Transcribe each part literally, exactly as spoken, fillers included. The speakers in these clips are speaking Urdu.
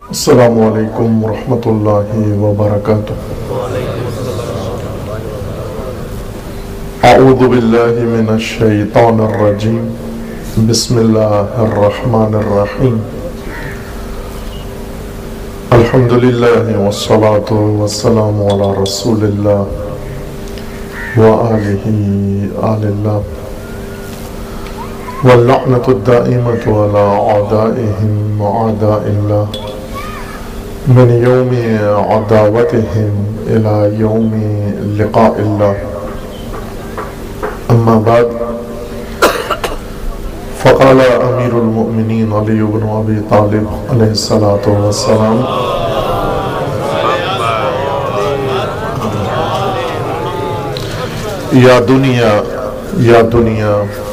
السلام علیکم ورحمۃ اللہ وبرکاتہ۔ اعوذ باللہ من الشیطان الرجیم، بسم اللہ الرحمن الرحیم۔ الحمد للہ والصلاة والسلام علی رسول اللہ وآلہ آل اللہ، واللعنة الدائمة على أعدائهم وأعداء الله من يوم عداوتهم إلى يوم لقاء الله، أما بعد، فقال أمير المؤمنين علي بن أبي طالب عليه الصلاة والسلام: يا دنيا يا دنيا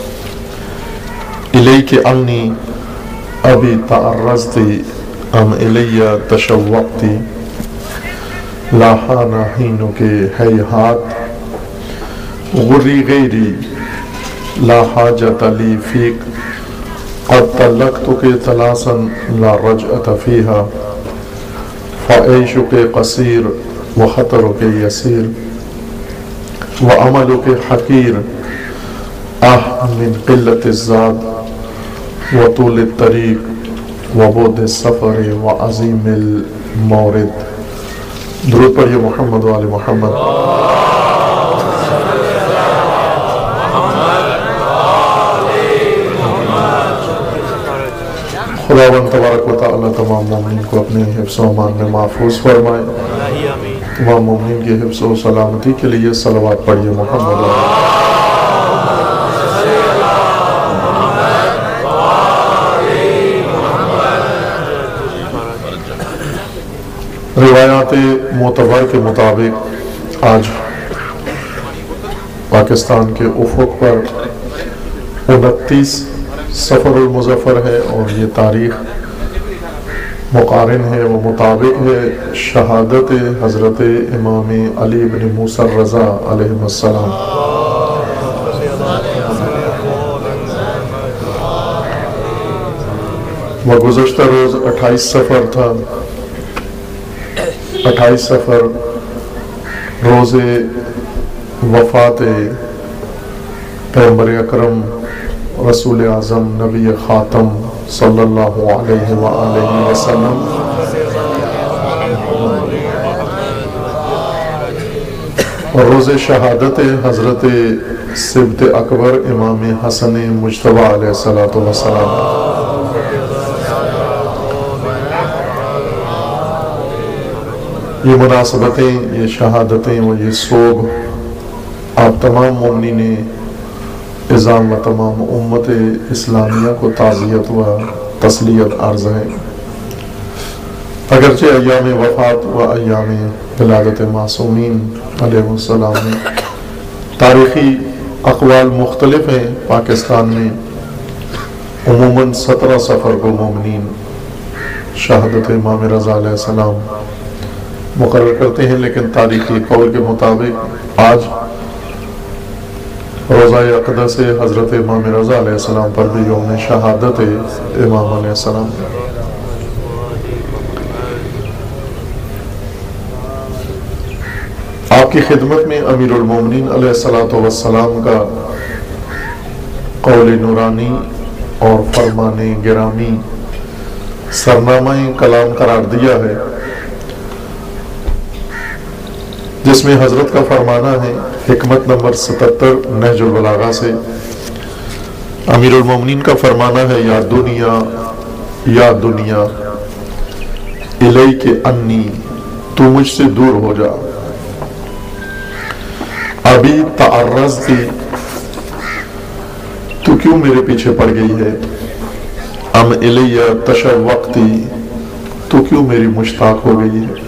إليك عني أبي تعرضت ام الی تشوقتی، لاحان حینک ہیہات غری غیری لا حاجت لی فیک، قد طلقتک ثلاثا لا رجعت فیہا، فعیشک قصیر وخطرک یسیر، وعملک حقیر، آہ من قلت الزاد وطول الطریق وبعد السفر وعظیم المورد۔ درود پڑھیے محمد و آل محمد۔ خداوند تبارک و تعالی تمام مومنین کو اپنے حفظ و امان میں محفوظ فرمائے۔ تمام مومنین کی حفظ و سلامتی کے لیے صلوات پڑھیے محمد و آل محمد۔ روایات معتبر کے مطابق آج پاکستان کے افق پر انتیس سفر المظفر ہے، اور یہ تاریخ مقارن ہے، وہ مطابق ہے شہادت حضرت امام علی بن موسیٰ الرضا علیہ السلام۔ وہ گزشتہ روز اٹھائیس سفر تھا، اٹھائیس سفر روز وفات پیغمبر اکرم رسول اعظم نبی خاتم صلی اللہ علیہ وآلہ وسلم، اور روز شہادت حضرت سبط اکبر امام حسن مجتبی علیہ السلام۔ یہ مناسبتیں، یہ شہادتیں اور یہ سوگ آپ تمام مومنین اعظام و تمام امت اسلامیہ کو تعزیت و تسلیت عرض ہے۔ اگرچہ ایام وفات و ایام ولادت معصومین علیہ السلام میں تاریخی اقوال مختلف ہیں، پاکستان میں عموماً سترہ سفر کو مومنین شہادت امام رضا علیہ السلام مقرر کرتے ہیں، لیکن تاریخی قول کے مطابق آج روزہ اقدس سے حضرت امام رضا علیہ السلام پر بھی یوم شہادت امام علیہ السلام۔ آپ کی خدمت میں امیر المومنین علیہ السلام کا قول نورانی اور فرمان گرامی سرنامہ کلام قرار دیا ہے، جس میں حضرت کا فرمانا ہے حکمت نمبر ستتر نہج البلاغہ سے۔ امیر المومنین کا فرمانا ہے: یا دنیا یا دنیا الیک انی، تو مجھ سے دور ہو جا، ابھی تعرضتی، تو کیوں میرے پیچھے پڑ گئی ہے، ام الی تشوقتی، تو کیوں میری مشتاق ہو گئی ہے،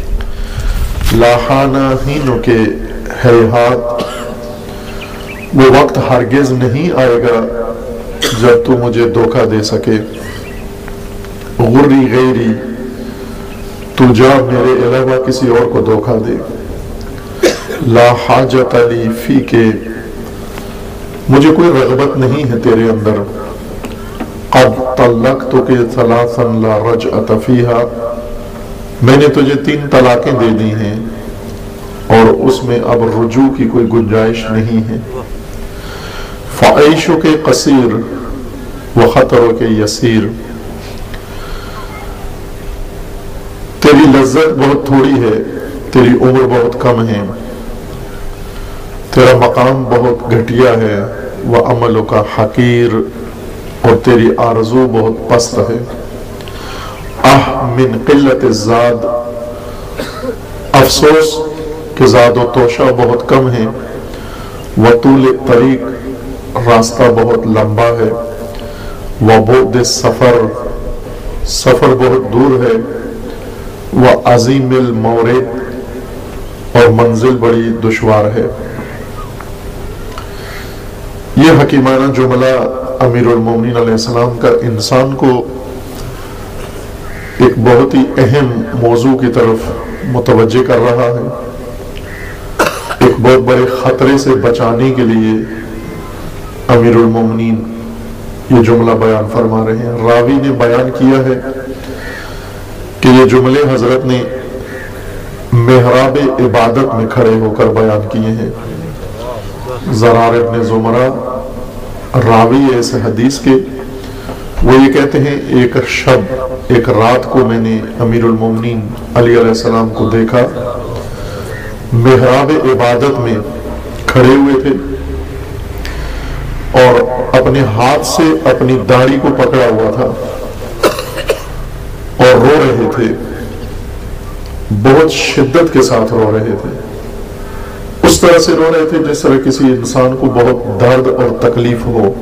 لاحانہ ہینوں کے ہیہات، وہ وقت ہرگز نہیں آئے گا جب تو مجھے دھوکہ دے سکے، غری غیری، تو جا میرے علاوہ کسی اور کو دھوکہ دے، لا حاجت لی فی کے، مجھے کوئی رغبت نہیں ہے تیرے اندر، قد طلقتک ثلاثا لا رجعت فیہا، میں نے تجھے تین طلاقیں دے دی ہیں اور اس میں اب رجوع کی کوئی گنجائش نہیں ہے۔ فعیشو کے قصیر و خطروں کے یسیر، تیری لذت بہت تھوڑی ہے، تیری عمر بہت کم ہے، تیرا مقام بہت گھٹیا ہے، وعملوں کا حقیر، اور تیری آرزو بہت پست ہے۔ اہ من قلت الزاد، افسوس کہ زاد و توشہ بہت کم ہے، وطول طریق، راستہ بہت لمبا ہے، وبعد السفر، سفر بہت دور ہے، وعظیم المورد، اور منزل بڑی دشوار ہے۔ یہ حکیمانہ جملہ امیر المومنین علیہ السلام کا انسان کو ایک بہت ہی اہم موضوع کی طرف متوجہ کر رہا ہے، ایک بہت بڑے خطرے سے بچانے کے لیے امیر المومنین یہ جملہ بیان فرما رہے ہیں۔ راوی نے بیان کیا ہے کہ یہ جملے حضرت نے محراب عبادت میں کھڑے ہو کر بیان کیے ہیں۔ زرار ابن زمرہ راوی ہے اس حدیث کے، وہ یہ کہتے ہیں ایک شب، ایک رات کو میں نے امیر المومنین علی علیہ السلام کو دیکھا، محراب عبادت میں کھڑے ہوئے تھے اور اپنے ہاتھ سے اپنی داڑھی کو پکڑا ہوا تھا اور رو رہے تھے، بہت شدت کے ساتھ رو رہے تھے، اس طرح سے رو رہے تھے جس طرح کسی انسان کو بہت درد اور تکلیف ہو۔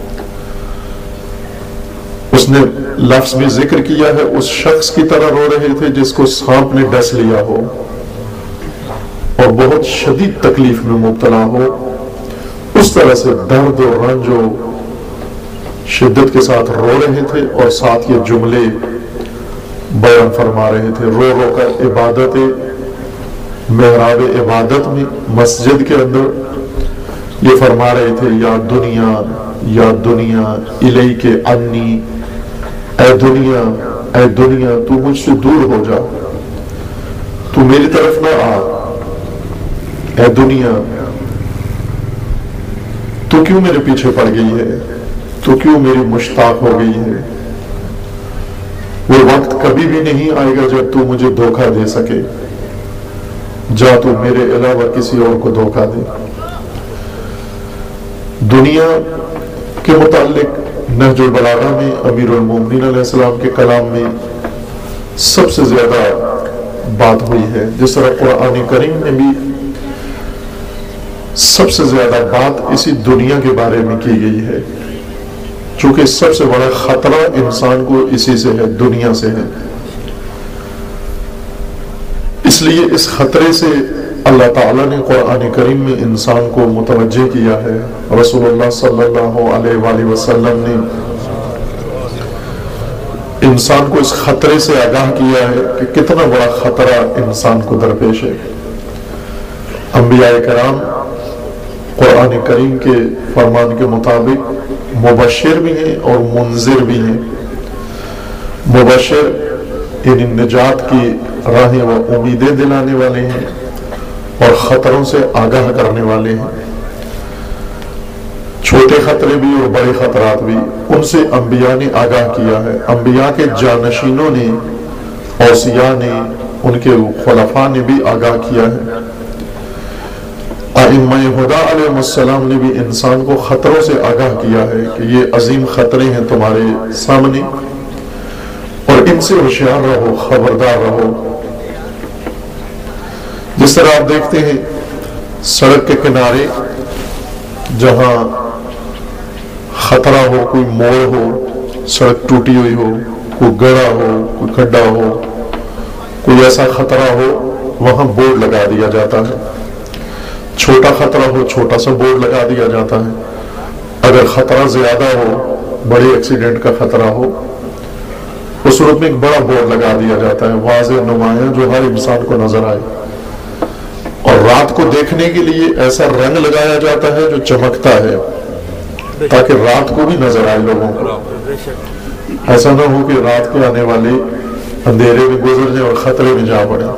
اس نے لفظ بھی ذکر کیا ہے، اس شخص کی طرح رو رہے تھے جس کو سانپ نے ڈس لیا ہو اور بہت شدید تکلیف میں مبتلا ہو، اس طرح سے درد اور رنج و شدت کے ساتھ رو رہے تھے، اور ساتھ یہ جملے بیان فرما رہے تھے، رو رو کر عبادت محراب عبادت میں مسجد کے اندر یہ فرما رہے تھے، یا دنیا یا دنیا الیک انی، اے دنیا اے دنیا تو مجھ سے دور ہو جا، تو میری طرف نہ آ، اے دنیا تو کیوں میرے پیچھے پڑ گئی ہے، تو کیوں میری مشتاق ہو گئی ہے، وہ وقت کبھی بھی نہیں آئے گا جب تو مجھے دھوکہ دے سکے، جا تو میرے علاوہ کسی اور کو دھوکہ دے۔ دنیا کے متعلق نہج البلاغہ میں امیر المومنین علیہ السلام کے کلام میں سب سے زیادہ بات ہوئی ہے، جس طرح قرآن کریم میں بھی سب سے زیادہ بات اسی دنیا کے بارے میں کی گئی ہے، چونکہ سب سے بڑا خطرہ انسان کو اسی سے ہے، دنیا سے ہے۔ اس لیے اس خطرے سے اللہ تعالیٰ نے قرآن کریم میں انسان کو متوجہ کیا ہے، رسول اللہ صلی اللہ علیہ وآلہ وسلم نے انسان کو اس خطرے سے آگاہ کیا ہے کہ کتنا بڑا خطرہ انسان کو درپیش ہے۔ انبیاء کرام قرآن کریم کے فرمان کے مطابق مبشر بھی ہیں اور منذر بھی ہیں۔ مبشر یعنی نجات کی راہیں و امیدیں دلانے والے ہیں، اور خطروں سے آگاہ کرنے والے ہیں، چھوٹے خطرے بھی اور بڑے خطرات بھی، ان سے انبیاء نے آگاہ کیا ہے۔ انبیاء کے جانشینوں نے، اوصیاء نے، ان کے خلفاء نے بھی آگاہ کیا ہے۔ ائمہ ہدیٰ علیہ السلام نے بھی انسان کو خطروں سے آگاہ کیا ہے کہ یہ عظیم خطرے ہیں تمہارے سامنے، اور ان سے ہوشیار رہو، خبردار رہو۔ جس طرح آپ دیکھتے ہیں سڑک کے کنارے جہاں خطرہ ہو، کوئی موڑ ہو، سڑک ٹوٹی ہوئی ہو، کوئی گڑھا ہو، کوئی کھڈا ہو، کوئی ایسا خطرہ ہو، وہاں بورڈ لگا دیا جاتا ہے۔ چھوٹا خطرہ ہو، چھوٹا سا بورڈ لگا دیا جاتا ہے۔ اگر خطرہ زیادہ ہو، بڑے ایکسیڈنٹ کا خطرہ ہو، اس صورت میں ایک بڑا بورڈ لگا دیا جاتا ہے، واضح نمایاں، جو ہر انسان کو نظر آئے، اور رات کو دیکھنے کے لیے ایسا رنگ لگایا جاتا ہے جو چمکتا ہے تاکہ رات کو بھی نظر آئے لوگوں کو۔ ایسا نہ ہو کہ رات کے آنے والے اندھیرے میں گزر جائیں اور خطرے میں جا پڑیں۔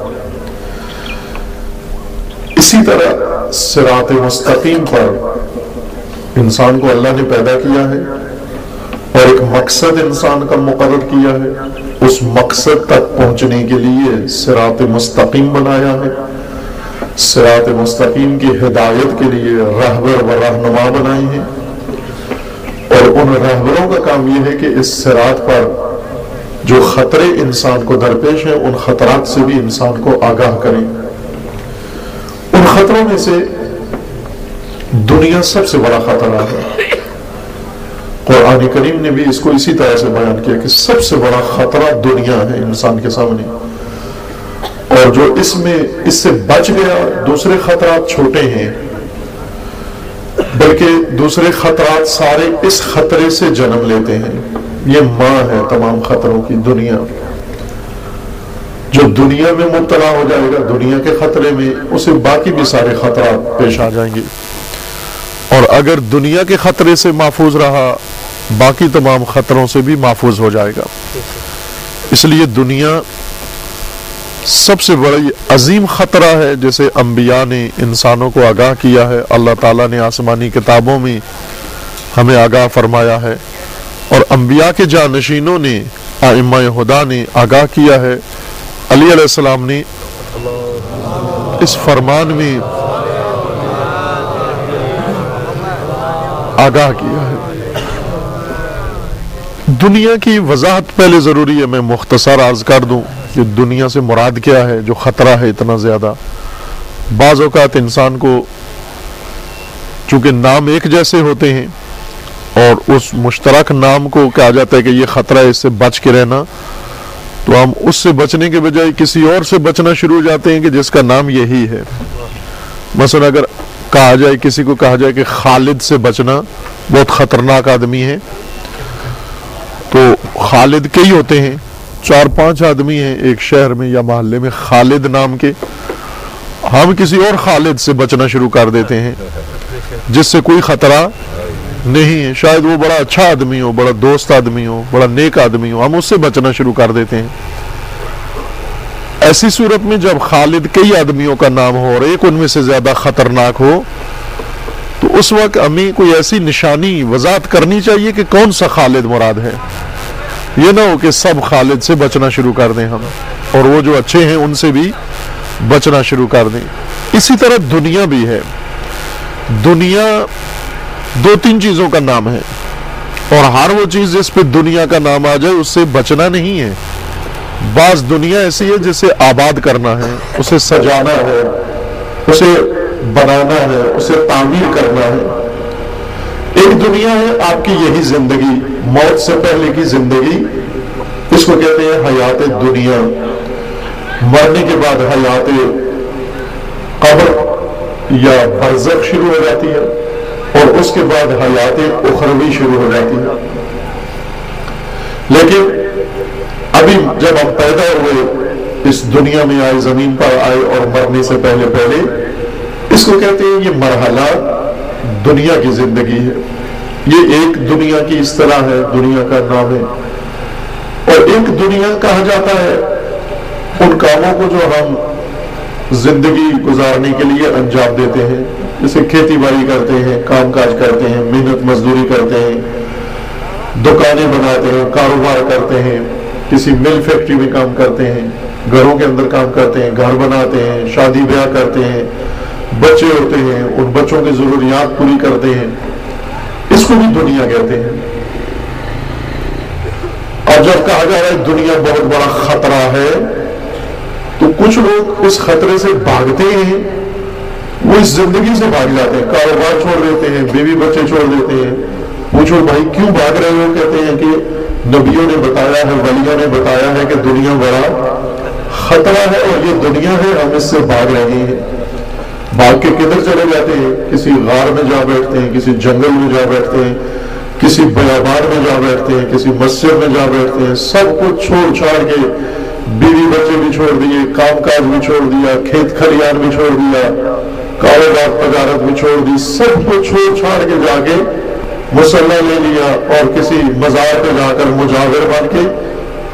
اسی طرح صراط مستقیم پر انسان کو اللہ نے پیدا کیا ہے اور ایک مقصد انسان کا مقرر کیا ہے، اس مقصد تک پہنچنے کے لیے صراط مستقیم بنایا ہے، صراط مستقیم کی ہدایت کے لیے راہبر و رہنما بنائے ہیں، اور ان راہبروں کا کام یہ ہے کہ اس صراط پر جو خطرے انسان کو درپیش ہیں ان خطرات سے بھی انسان کو آگاہ کریں۔ ان خطروں میں سے دنیا سب سے بڑا خطرہ ہے۔ قرآن کریم نے بھی اس کو اسی طرح سے بیان کیا کہ سب سے بڑا خطرہ دنیا ہے انسان کے سامنے، اور جو اس میں اس سے بچ گیا دوسرے خطرات چھوٹے ہیں، بلکہ دوسرے خطرات سارے اس خطرے سے جنم لیتے ہیں۔ یہ ماں ہے تمام خطروں کی دنیا۔ جو دنیا میں مبتلا ہو جائے گا دنیا کے خطرے میں، اسے باقی بھی سارے خطرات پیش آ جائیں گے، اور اگر دنیا کے خطرے سے محفوظ رہا باقی تمام خطروں سے بھی محفوظ ہو جائے گا۔ اس لیے دنیا سب سے بڑی عظیم خطرہ ہے، جیسے انبیاء نے انسانوں کو آگاہ کیا ہے، اللہ تعالیٰ نے آسمانی کتابوں میں ہمیں آگاہ فرمایا ہے، اور انبیاء کے جانشینوں نے، ائمہ ہدیٰ نے آگاہ کیا ہے۔ علی علیہ السلام نے اس فرمان میں آگاہ کیا ہے۔ دنیا کی وضاحت پہلے ضروری ہے، میں مختصر عرض کر دوں کہ دنیا سے مراد کیا ہے جو خطرہ ہے اتنا زیادہ۔ بعض اوقات انسان کو چونکہ نام ایک جیسے ہوتے ہیں اور اس مشترک نام کو کہا جاتا ہے کہ یہ خطرہ ہے، اس سے بچ کے رہنا، تو ہم اس سے بچنے کے بجائے کسی اور سے بچنا شروع ہو جاتے ہیں کہ جس کا نام یہی ہے۔ مثلا اگر کہا جائے، کسی کو کہا جائے کہ خالد سے بچنا، بہت خطرناک آدمی ہے، تو خالد کئی ہوتے ہیں، چار پانچ آدمی ہیں ایک شہر میں یا محلے میں خالد نام کے، ہم کسی اور خالد سے بچنا شروع کر دیتے ہیں جس سے کوئی خطرہ نہیں ہے، شاید وہ بڑا اچھا آدمی ہو، بڑا دوست آدمی ہو، بڑا نیک آدمی ہو، ہم اس سے بچنا شروع کر دیتے ہیں۔ ایسی صورت میں جب خالد کئی آدمیوں کا نام ہو اور ایک ان میں سے زیادہ خطرناک ہو، تو اس وقت ہمیں کوئی ایسی نشانی وضاحت کرنی چاہیے کہ کون سا خالد مراد ہے۔ یہ نہ ہو کہ سب خالد سے بچنا شروع کر دیں ہم، اور وہ جو اچھے ہیں ان سے بھی بچنا شروع کر دیں۔ اسی طرح دنیا بھی ہے۔ دنیا دو تین چیزوں کا نام ہے، اور ہر وہ چیز جس پہ دنیا کا نام آ جائے اس سے بچنا نہیں ہے۔ بعض دنیا ایسی ہے جسے آباد کرنا ہے، اسے سجانا ہے، اسے بنانا ہے، اسے تعمیر کرنا ہے۔ ایک دنیا ہے آپ کی یہی زندگی، موت سے پہلے کی زندگی، اس کو کہتے ہیں حیات دنیا۔ مرنے کے بعد حیات قبر یا برزخ شروع ہو جاتی ہے، اور اس کے بعد حیات اخروی شروع ہو جاتی ہے۔ لیکن ابھی جب ہم پیدا ہوئے اس دنیا میں آئے، زمین پر آئے، اور مرنے سے پہلے پہلے اس کو کہتے ہیں یہ مرحلہ دنیا کی زندگی ہے۔ یہ ایک دنیا کی اصطلاح ہے، دنیا کا نام ہے۔ اور ایک دنیا کہا جاتا ہے ان کاموں کو جو ہم زندگی گزارنے کے لیے انجام دیتے ہیں، جیسے کھیتی باڑی کرتے ہیں، کام کاج کرتے ہیں، محنت مزدوری کرتے ہیں، دکانیں بناتے ہیں، کاروبار کرتے ہیں، کسی مل فیکٹری میں کام کرتے ہیں، گھروں کے اندر کام کرتے ہیں، گھر بناتے ہیں، شادی بیاہ کرتے ہیں، بچے ہوتے ہیں، ان بچوں کی ضروریات پوری کرتے ہیں، اس کو بھی دنیا کہتے ہیں۔ اور جب کہا جا رہا ہے دنیا بہت بڑا خطرہ ہے، تو کچھ لوگ اس خطرے سے بھاگتے ہیں، وہ اس زندگی سے بھاگ جاتے ہیں، کاروبار چھوڑ دیتے ہیں، بیوی بچے چھوڑ دیتے ہیں۔ پوچھو بھائی کیوں بھاگ رہے ہو؟ کہتے ہیں کہ نبیوں نے بتایا ہے، ولیوں نے بتایا ہے کہ دنیا بڑا خطرہ ہے، اور یہ دنیا ہے، ہم اس سے بھاگ رہے ہیں۔ بھاگ کے کدھر چلے جاتے ہیں؟ کسی غار میں جا بیٹھتے ہیں، کسی جنگل میں جا بیٹھتے ہیں، کسی بیابان میں جا بیٹھتے ہیں، کسی مسجد میں جا بیٹھتے ہیں، سب کچھ چھوڑ چھاڑ کے، بیوی بچے بھی چھوڑ دیے، کام کاج بھی چھوڑ دیا، کھیت کھلیان بھی چھوڑ دیا، کاروبار تجارت بھی چھوڑ دی، سب کچھ چھوڑ چھاڑ کے جا کے مصلی لے لیا، اور کسی مزار پہ جا کر مجاور بن کے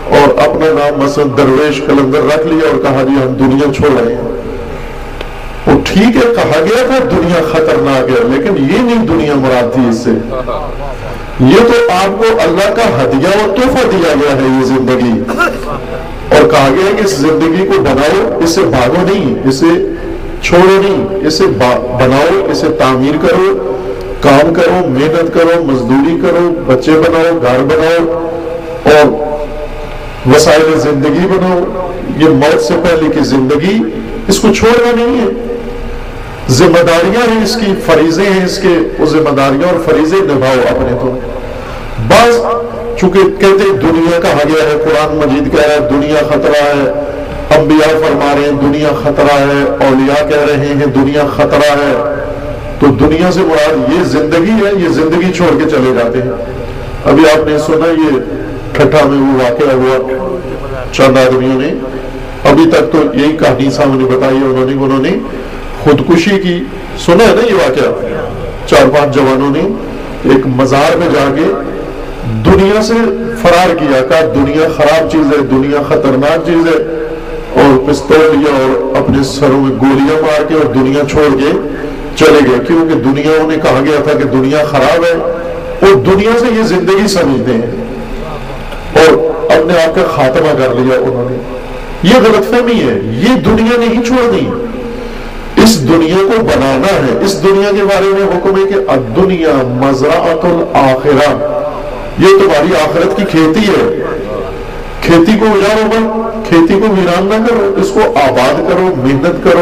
اور اپنا نام مثلا درویش کلندر رکھ لیا اور کہا جی ہم دنیا چھوڑ رہے ہیں. وہ ٹھیک ہے کہا گیا تھا دنیا خطرناک ہے، لیکن یہ نہیں دنیا مراد تھی اس سے. یہ تو آپ کو اللہ کا ہدیہ اور تحفہ دیا گیا ہے یہ زندگی، اور کہا گیا کہ اس زندگی کو بناؤ، اس سے بھاگو نہیں، اسے چھوڑو نہیں، اسے بناؤ، اسے تعمیر کرو، کام کرو، محنت کرو، مزدوری کرو، بچے بناؤ، گھر بناؤ اور وسائل زندگی بناؤ. یہ موت سے پہلے کی زندگی، اس کو چھوڑنا نہیں ہے. ذمہ داریاں ہیں اس کی، فریضے ہیں اس کے، وہ ذمہ داریاں اور فریضے نبھاؤ اپنے تو. بعض چونکہ کہتے ہیں دنیا کہا گیا ہے، قرآن مجید کہہ رہا ہے دنیا خطرہ ہے، انبیاء فرما رہے ہیں دنیا خطرہ ہے، اولیاء کہہ رہے ہیں دنیا خطرہ ہے. تو دنیا سے مراد یہ زندگی ہے، یہ زندگی چھوڑ کے چلے جاتے ہیں. ابھی آپ نے سنا یہ ٹھٹھا میں وہ واقعہ ہوا، چند آدمیوں نے ابھی تک تو یہی کہانی سامنے بتائی ہے انہوں نے انہوں نے خودکشی کی. سنا ہے نا یہ واقعہ؟ چار پانچ جوانوں نے ایک مزار میں جا کے دنیا سے فرار کیا، کہا دنیا خراب چیز ہے، دنیا خطرناک چیز ہے، اور پستول لیا اور اپنے سروں میں گولیاں مار کے اور دنیا چھوڑ کے چلے گئے. کیونکہ دنیا انہیں کہا گیا تھا کہ دنیا خراب ہے، اور دنیا سے یہ زندگی سمجھتے ہیں اور اپنے آپ کا خاتمہ کر لیا انہوں نے. یہ غلط فہمی ہے، یہ دنیا نہیں چھوڑنی، اس دنیا کو بنانا ہے. اس دنیا کے بارے میں حکم ہے کہ الدنیا مزرعۃ الآخرہ، یہ تمہاری آخرت کی کھیتی ہے. کھیتی کو اجاڑو مت، کھیتی کو ویران نہ کرو، اس کو آباد کرو، محنت کرو،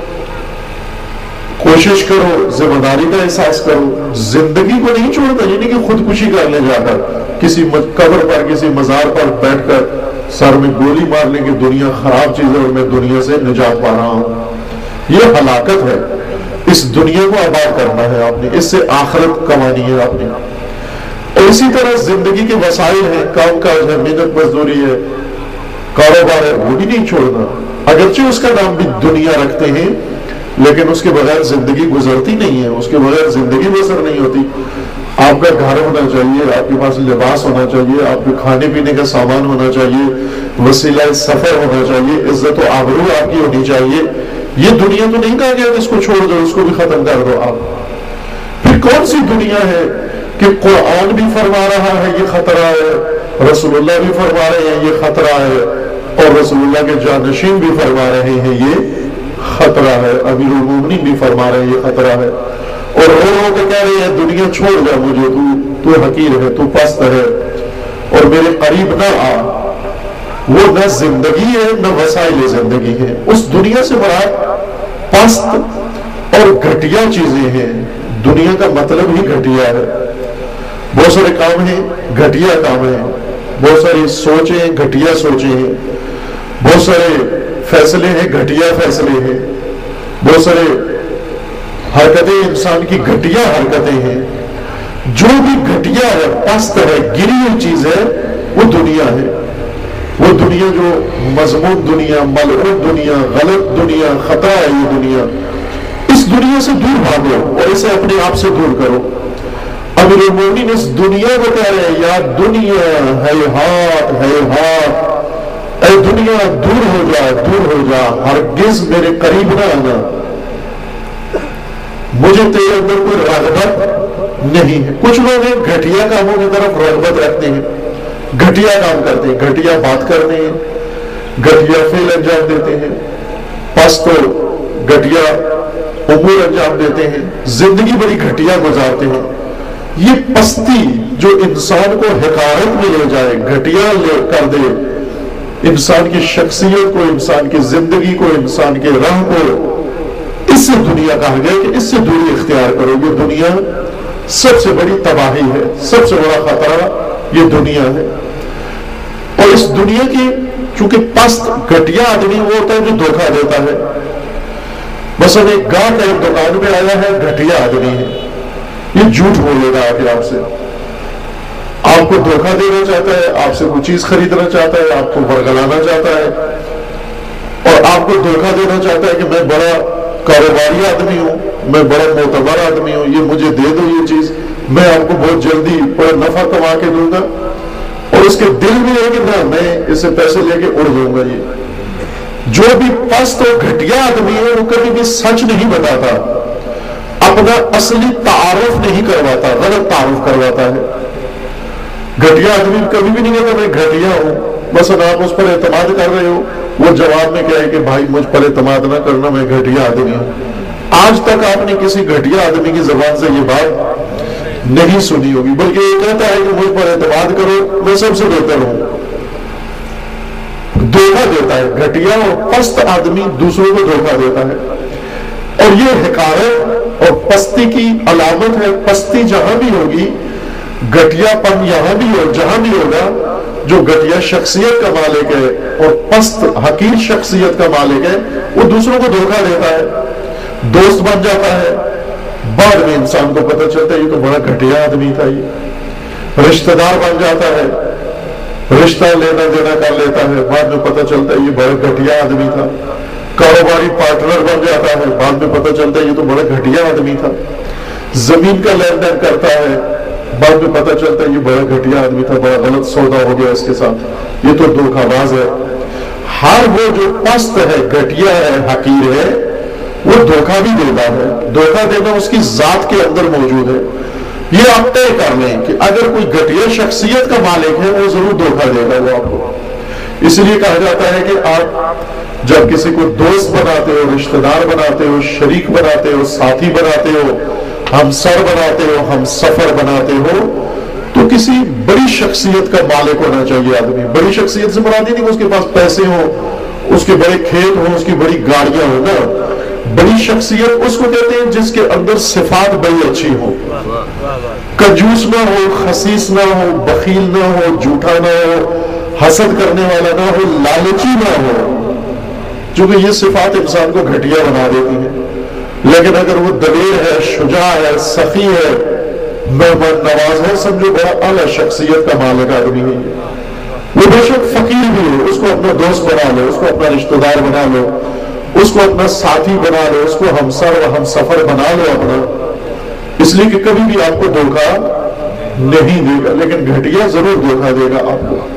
کوشش کرو، ذمہ داری کا احساس کرو. زندگی کو نہیں چھوڑنا، یعنی کہ خودکشی کرنے جا کر کسی قبر پر کسی مزار پر بیٹھ کر سر میں گولی مار لیں کہ دنیا خراب چیز ہے اور میں دنیا سے نجات پا رہا ہوں. یہ ہلاکت ہے. اس دنیا کو آباد کرنا ہے آپ نے، اس سے آخرت کمانی ہے آپ نے. اور اسی طرح زندگی کے وسائل ہیں، کام کاج ہے، محنت مزدوری ہے، کاروبار ہے، وہ بھی نہیں چھوڑنا. اگرچہ اس کا نام بھی دنیا رکھتے ہیں لیکن اس کے بغیر زندگی گزرتی نہیں ہے، اس کے بغیر زندگی بسر نہیں ہوتی. آپ کا گھر ہونا چاہیے، آپ کے پاس لباس ہونا چاہیے، آپ کے کھانے پینے کا سامان ہونا چاہیے، وسیلہ سفر ہونا چاہیے، عزت و آبرو آپ کی ہونی چاہیے. یہ دنیا تو نہیں کہا گیا کہ اس کو چھوڑ دو، اس کو بھی ختم کر دو آپ. پھر کون سی دنیا ہے کہ قرآن بھی فرما رہا ہے یہ خطرہ ہے، رسول اللہ بھی فرما رہے ہیں یہ خطرہ ہے، اور رسول اللہ کے جانشین بھی فرما رہے ہیں یہ خطرہ ہے، امیر المومنین بھی فرما رہے ہیں یہ خطرہ ہے. اور رو رو کے کہہ رہے ہیں دنیا چھوڑ جا مجھے، تو تو حقیر ہے، تو پست ہے اور میرے قریب نہ آ. وہ نہ زندگی ہے نہ وسائل زندگی ہے. اس دنیا سے مراد پست اور گھٹیا چیزیں ہیں. دنیا کا مطلب ہی گھٹیا ہے. بہت سارے کام ہیں گھٹیا کام ہیں، بہت ساری سوچیں گھٹیا سوچیں ہیں، بہت سارے فیصلے ہیں گھٹیا فیصلے ہیں، بہت سارے حرکتیں انسان کی گھٹیا حرکتیں ہیں. جو بھی گھٹیا ہے، پست ہے، گری ہوئی چیز ہے، وہ دنیا ہے. وہ دنیا جو مذموم دنیا، ملعون دنیا، غلط دنیا، خطا ہے یہ دنیا. اس دنیا سے دور بھاگو اور اسے اپنے آپ سے دور کرو. امیر المومنین اس دنیا کو کہہ رہے ہیں یا دنیا ہیہات ہیہات، اے دنیا دور ہو جا دور ہو جا، ہرگز میرے قریب نہ آنا، مجھے تیرے اندر کوئی رغبت نہیں ہے. کچھ لوگ ہیں گھٹیا کاموں کی طرف رغبت رکھتے ہیں، گھٹیا کام کرتے ہیں، گھٹیا بات کرتے ہیں، گھٹیا فعل انجام دیتے ہیں، پست گھٹیا امور انجام دیتے ہیں، زندگی بڑی گھٹیا گزارتے ہیں. یہ پستی جو انسان کو حقارت میں لے جائے، گھٹیا لے کر دے انسان کی شخصیت کو، انسان کی زندگی کو، انسان کے راہ کو، اس سے دنیا کہا گیا کہ اس سے دوری اختیار کرو. یہ دنیا سب سے بڑی تباہی ہے، سب سے بڑا خطرہ یہ دنیا ہے. اور اس دنیا کی چونکہ پست گھٹیا آدمی وہ ہوتا ہے جو دھوکہ دیتا ہے. مثلا ایک گاہک ایک دکان پہ آیا ہے، گھٹیا آدمی ہے، یہ جھوٹ بولے گا آ کے آپ سے، آپ کو دھوکہ دینا چاہتا ہے، آپ سے کوئی چیز خریدنا چاہتا ہے، آپ کو ورگلانا چاہتا ہے، اور آپ کو دھوکہ دینا چاہتا ہے کہ میں بڑا کاروباری آدمی ہوں، میں بڑا معتبر آدمی ہوں، یہ مجھے دے دو یہ چیز، میں آپ کو بہت جلدی بڑا نفع کما کے دوں گا. اور اس کے دل میں ہے کہ نہ میں اسے پیسے لے کے اڑ دوں گا. یہ جو بھی پست اور گھٹیا آدمی ہے وہ کبھی بھی سچ نہیں بتاتا, اپنا اصلی تعارف نہیں کرواتا, غلط تعارف کرواتا ہے. گھٹیا آدمی کبھی بھی نہیں کہتا میں گھٹیا ہوں, بس آپ اس پر اعتماد کر رہے ہو, وہ جواب میں کیا ہے کہ بھائی مجھ پر اعتماد نہ کرنا, میں گھٹیا آدمی ہوں. آج تک آپ نے کسی گھٹیا آدمی کی زبان سے یہ بات نہیں سنی ہوگی, بلکہ یہ کہتا ہے کہ مجھ پر اعتماد کرو, میں سب سے بہتر ہوں. دھوکہ دیتا ہے. گھٹیا اور پست آدمی دوسروں کو دھوکہ دیتا ہے, اور یہ حقارت اور پستی کی علامت ہے. پستی جہاں بھی ہوگی, گھٹیا پن یہاں بھی ہو, جہاں بھی ہوگا, جو گھٹیا شخصیت کا مالک ہے اور پست حقیر شخصیت کا مالک ہے, وہ دوسروں کو دھوکہ دیتا ہے, دوست بن جاتا ہے. بعد میں انسان کو پتہ چلتا ہے یہ تو بڑا گھٹیا آدمی تھا. یہ رشتہ دار بن جاتا ہے, رشتہ لینا دینا کر لیتا ہے, بعد میں پتہ چلتا ہے یہ بڑا گھٹیا آدمی تھا. کاروباری پارٹنر بن جاتا ہے, بعد میں پتہ چلتا ہے یہ تو بڑا گھٹیا آدمی تھا. زمین کا لین دین کرتا ہے, بعد میں پتہ چلتا ہے یہ بڑا گھٹیا آدمی تھا, بڑا غلط سودا ہو گیا اس کے ساتھ, یہ تو دھوکہ باز ہے. ہر وہ جو پست ہے, گھٹیا ہے, حقیر ہے, وہ دھوکہ بھی دیتا ہے. دھوکہ دینا اس کی ذات کے اندر موجود ہے. یہ آپ طے کر لیں کہ اگر کوئی گھٹیا شخصیت کا مالک ہے وہ ضرور دھوکہ دے گا وہ آپ کو. اس لیے کہا جاتا ہے کہ آپ جب کسی کو دوست بناتے ہو, رشتہ دار بناتے ہو, شریک بناتے ہو, ساتھی بناتے ہو, ہم سر بناتے ہو, ہم سفر بناتے ہو, تو کسی بڑی شخصیت کا مالک ہونا چاہیے آدمی. بڑی شخصیت سے مراد نہیں کہ اس کے پاس پیسے ہوں, اس کے بڑے کھیت ہوں, اس کی بڑی گاڑیاں ہوں نا. بڑی شخصیت اس کو کہتے ہیں جس کے اندر صفات بڑی اچھی ہو, کنجوس نہ ہو, خسیس نہ ہو, بخیل نہ ہو, جھوٹا نہ ہو, حسد کرنے والا نہ ہو, لالچی نہ ہو. چونکہ یہ صفات انسان کو گھٹیا بنا دیتی ہیں. لیکن اگر وہ دلیر ہے, شجاع ہے, سخی ہے, مہمان نواز ہے, سمجھو بڑا اعلیٰ شخصیت کا مالک آدمی ہے. وہ بے شک فقیر بھی ہو, اس کو اپنا دوست بنا لو, اس کو اپنا رشتہ دار بنا لو, اس کو اپنا ساتھی بنا لو, اس کو ہمسر و ہم سفر بنا لو اپنا, اس لیے کہ کبھی بھی آپ کو دھوکہ نہیں دے گا. لیکن گھٹیا ضرور دھوکہ دے گا آپ کو.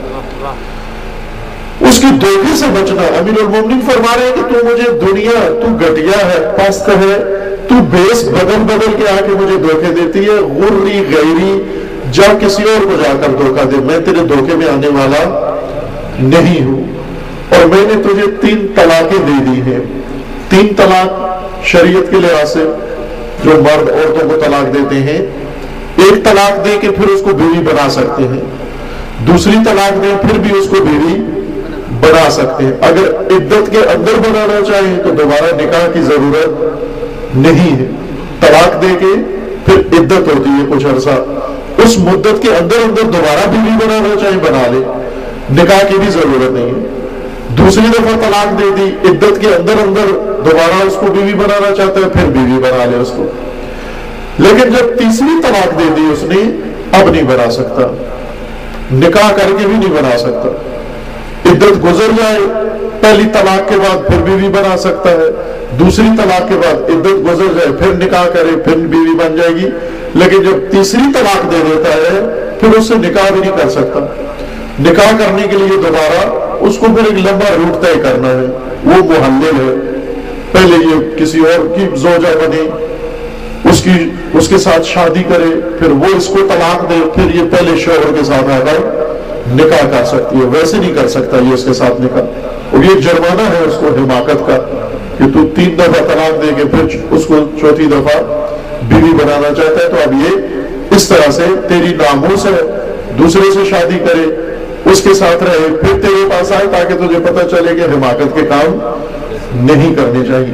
اس کی دھوکے سے بچنا. امیر المومنین فرما رہے ہیں کہ تو مجھے دنیا, تو گھٹیا ہے, پست ہے, تو بیس بدل بدل کے آ کے مجھے دھوکے دیتی ہے, غری غیری, جا کسی اور کو جا کر دھوکہ دے, میں تیرے دھوکے میں آنے والا نہیں ہوں. اور میں نے تجھے تین طلاقیں دے دی ہیں. تین طلاق شریعت کے لحاظ سے جو مرد عورتوں کو طلاق دیتے ہیں, ایک طلاق دے کے پھر اس کو بیوی بنا سکتے ہیں, دوسری طلاق دیں پھر بھی اس کو بیوی بنا سکتے ہیں. اگر عدت کے اندر بنانا چاہیں تو دوبارہ نکاح کی ضرورت نہیں ہے. طلاق دے کے پھر عدت ہوتی ہے کچھ عرصہ, اس مدت کے اندر اندر دوبارہ بیوی بنانا چاہیں بنا لے, نکاح کی بھی ضرورت نہیں ہے. دوسری دفعہ طلاق دے دی, عدت کے اندر اندر دوبارہ اس کو بیوی بنانا چاہتا ہے, پھر بیوی بنا لے اس کو. لیکن جب تیسری طلاق دے دی اس نے, اب نہیں بنا سکتا, نکاح کر کے بھی نہیں بنا سکتا. عدت گزر جائے, پہلی طلاق کے بعد پھر بیوی بنا سکتا ہے, دوسری طلاق کے بعد عدت گزر جائے پھر نکاح کرے پھر بیوی بن جائے گی. لیکن جب تیسری طلاق دے دیتا ہے پھر اس سے نکاح بھی نہیں کر سکتا. نکاح کرنے کے لیے دوبارہ اس کو پھر ایک لمبا روٹ طے کرنا ہے. وہ محلل ہے, پہلے یہ کسی اور کی زوجہ بنے, اس کی اس کے ساتھ شادی کرے, پھر وہ اس کو طلاق دے, پھر یہ پہلے شوہر کے ساتھ آ کر نکاح کر سکتی ہے. ویسے نہیں کر سکتا یہ اس کے ساتھ نکاح. اور یہ جرمانہ ہے اس کو حماقت کا کہ تو تین دفعہ طلاق دے کے پھر اس کو چوتھی دفعہ بیوی بنانا چاہتا ہے. تو اب یہ اس طرح سے تیری ناموس ہے, دوسرے سے شادی کرے, اس کے ساتھ رہے, پھر تیرے پاس آئے تاکہ تجھے پتہ چلے کہ حماقت کے کام نہیں کرنے چاہیے.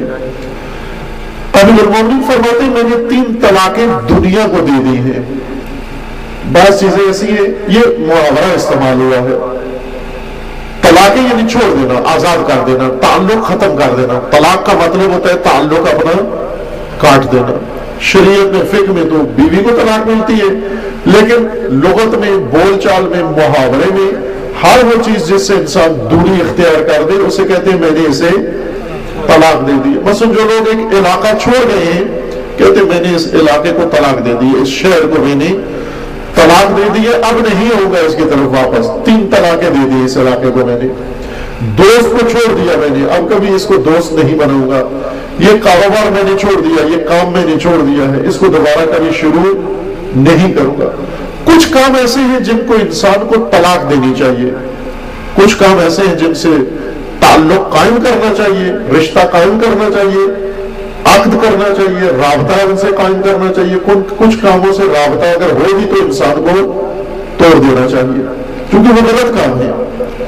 امیر المومنین فرماتے ہیں میں نے تین طلاقیں دنیا کو دے دی ہیں. بعض چیزیں ایسی ہیں, یہ محاورہ استعمال ہوا ہے. طلاقیں یعنی چھوڑ دینا, آزاد کر دینا, تعلق ختم کر دینا. طلاق کا مطلب ہوتا ہے تعلق اپنا کاٹ دینا. شریعت میں, فقہ میں تو بیوی کو طلاق ملتی ہے, لیکن لغت میں, بول چال میں, محاورے میں ہر وہ چیز جس سے انسان دوری اختیار کر دے اسے کہتے ہیں میں نے اسے طلاق دے دی. مثلا جو لوگ ایک علاقہ چھوڑ گئے ہیں کہتے ہیں میں نے اس علاقے کو طلاق دے دی, اس شہر کو میں نے طلاق دے دی ہے، اب نہیں ہوگا اس کی طرف واپس، تین طلاقیں دے دی اس علاقے کو میں نے، دوست کو چھوڑ دیا میں نے، اب کبھی اس کو دوست نہیں بناؤں گا، یہ کاروبار میں نے چھوڑ دیا، یہ کام میں نے چھوڑ دیا ہے، اس کو دوبارہ کبھی شروع نہیں کروں گا۔ کچھ کام ایسے ہیں جن کو انسان کو طلاق دینی چاہیے، کچھ کام ایسے ہیں جن سے تعلق قائم کرنا چاہیے، رشتہ قائم کرنا چاہیے، عقد کرنا چاہیے، رابطہ ان سے قائم کرنا چاہیے، کچھ کاموں سے رابطہ اگر ہو بھی تو انسان کو توڑ دینا چاہیے، کیونکہ وہ غلط کام ہے،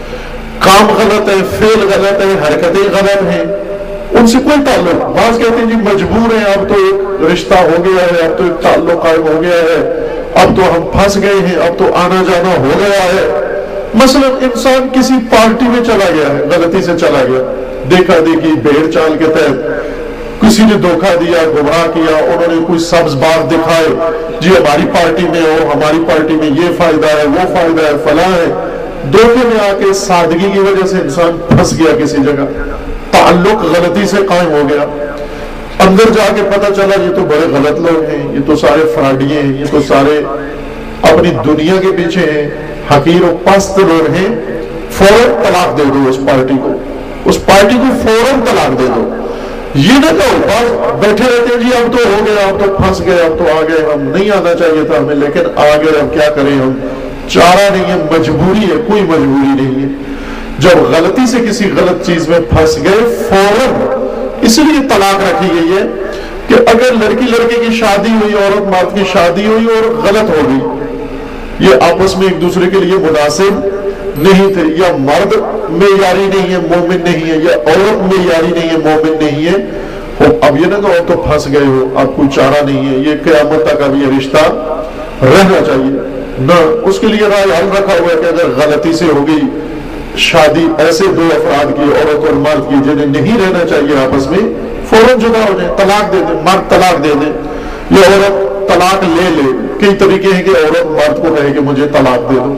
کام غلط ہے، فعل غلط ہے، حرکتیں غلط ہیں، ان سے کوئی تعلق۔ بعض کہتے ہیں جی مجبور ہیں، اب تو ایک رشتہ ہو گیا ہے، اب تو ایک تعلق قائم ہو گیا ہے، اب تو ہم پھنس گئے ہیں، اب تو آنا جانا ہو گیا ہے۔ مثلا انسان کسی پارٹی میں چلا گیا ہے، غلطی سے چلا گیا، دیکھا دیکھی بھیڑ چال کے تحت کسی نے دھوکہ دیا، گمراہ کیا، انہوں نے کوئی سبز باغ دکھائے، جی ہماری پارٹی میں ہو، ہماری پارٹی میں یہ فائدہ ہے، وہ فائدہ ہے، فلاں ہے، دھوکے میں آ کے سادگی کی وجہ سے انسان پھنس گیا کسی جگہ، تعلق غلطی سے قائم ہو گیا، اندر جا کے پتہ چلا یہ تو بڑے غلط لوگ ہیں، یہ تو سارے فراڈیے ہیں، یہ تو سارے اپنی دنیا کے پیچھے ہیں، حقیر و پست لوگ ہیں، فوراً طلاق دے دو اس پارٹی کو، اس پارٹی کو فوراً طلاق دے دو۔ یہ نہ کہو بس بیٹھے رہتے ہیں جی اب تو ہو گیا، اب تو پھنس گئے، اب تو آ گئے، ہم نہیں آنا چاہیے تھا ہمیں لیکن آ گئے، اب کیا کریں، ہم چارہ نہیں ہے، مجبوری ہے، کوئی مجبوری نہیں ہے۔ جب غلطی سے کسی غلط چیز میں پھنس گئے فوراً، اس لیے طلاق رکھی گئی ہے کہ اگر لڑکی لڑکے کی شادی ہوئی، عورت مرد کی شادی ہوئی اور غلط ہو گئی، یہ آپس میں ایک دوسرے کے لیے مناسب نہیں تھے، یا مرد معیاری نہیں ہے مومن نہیں ہے، یا عورت معیاری نہیں ہے مومن نہیں ہے، اب یہ نہ کہو تو پھنس گئے ہو، اب کوئی چارہ نہیں ہے، یہ قیامت تک اب یہ رشتہ رہنا چاہیے نہ، اس کے لیے رائے حل رکھا ہوا ہے کہ اگر غلطی سے ہو گئی شادی ایسے دو افراد کی، عورت اور مرد کی، جنہیں نہیں رہنا چاہیے آپس میں، فوراً جدا ہو جائیں، طلاق دے دیں، مرد طلاق دے دیں یا عورت طلاق لے لے۔ کئی طریقے ہیں کہ عورت مرد کو کہے کہ مجھے طلاق دے دو۔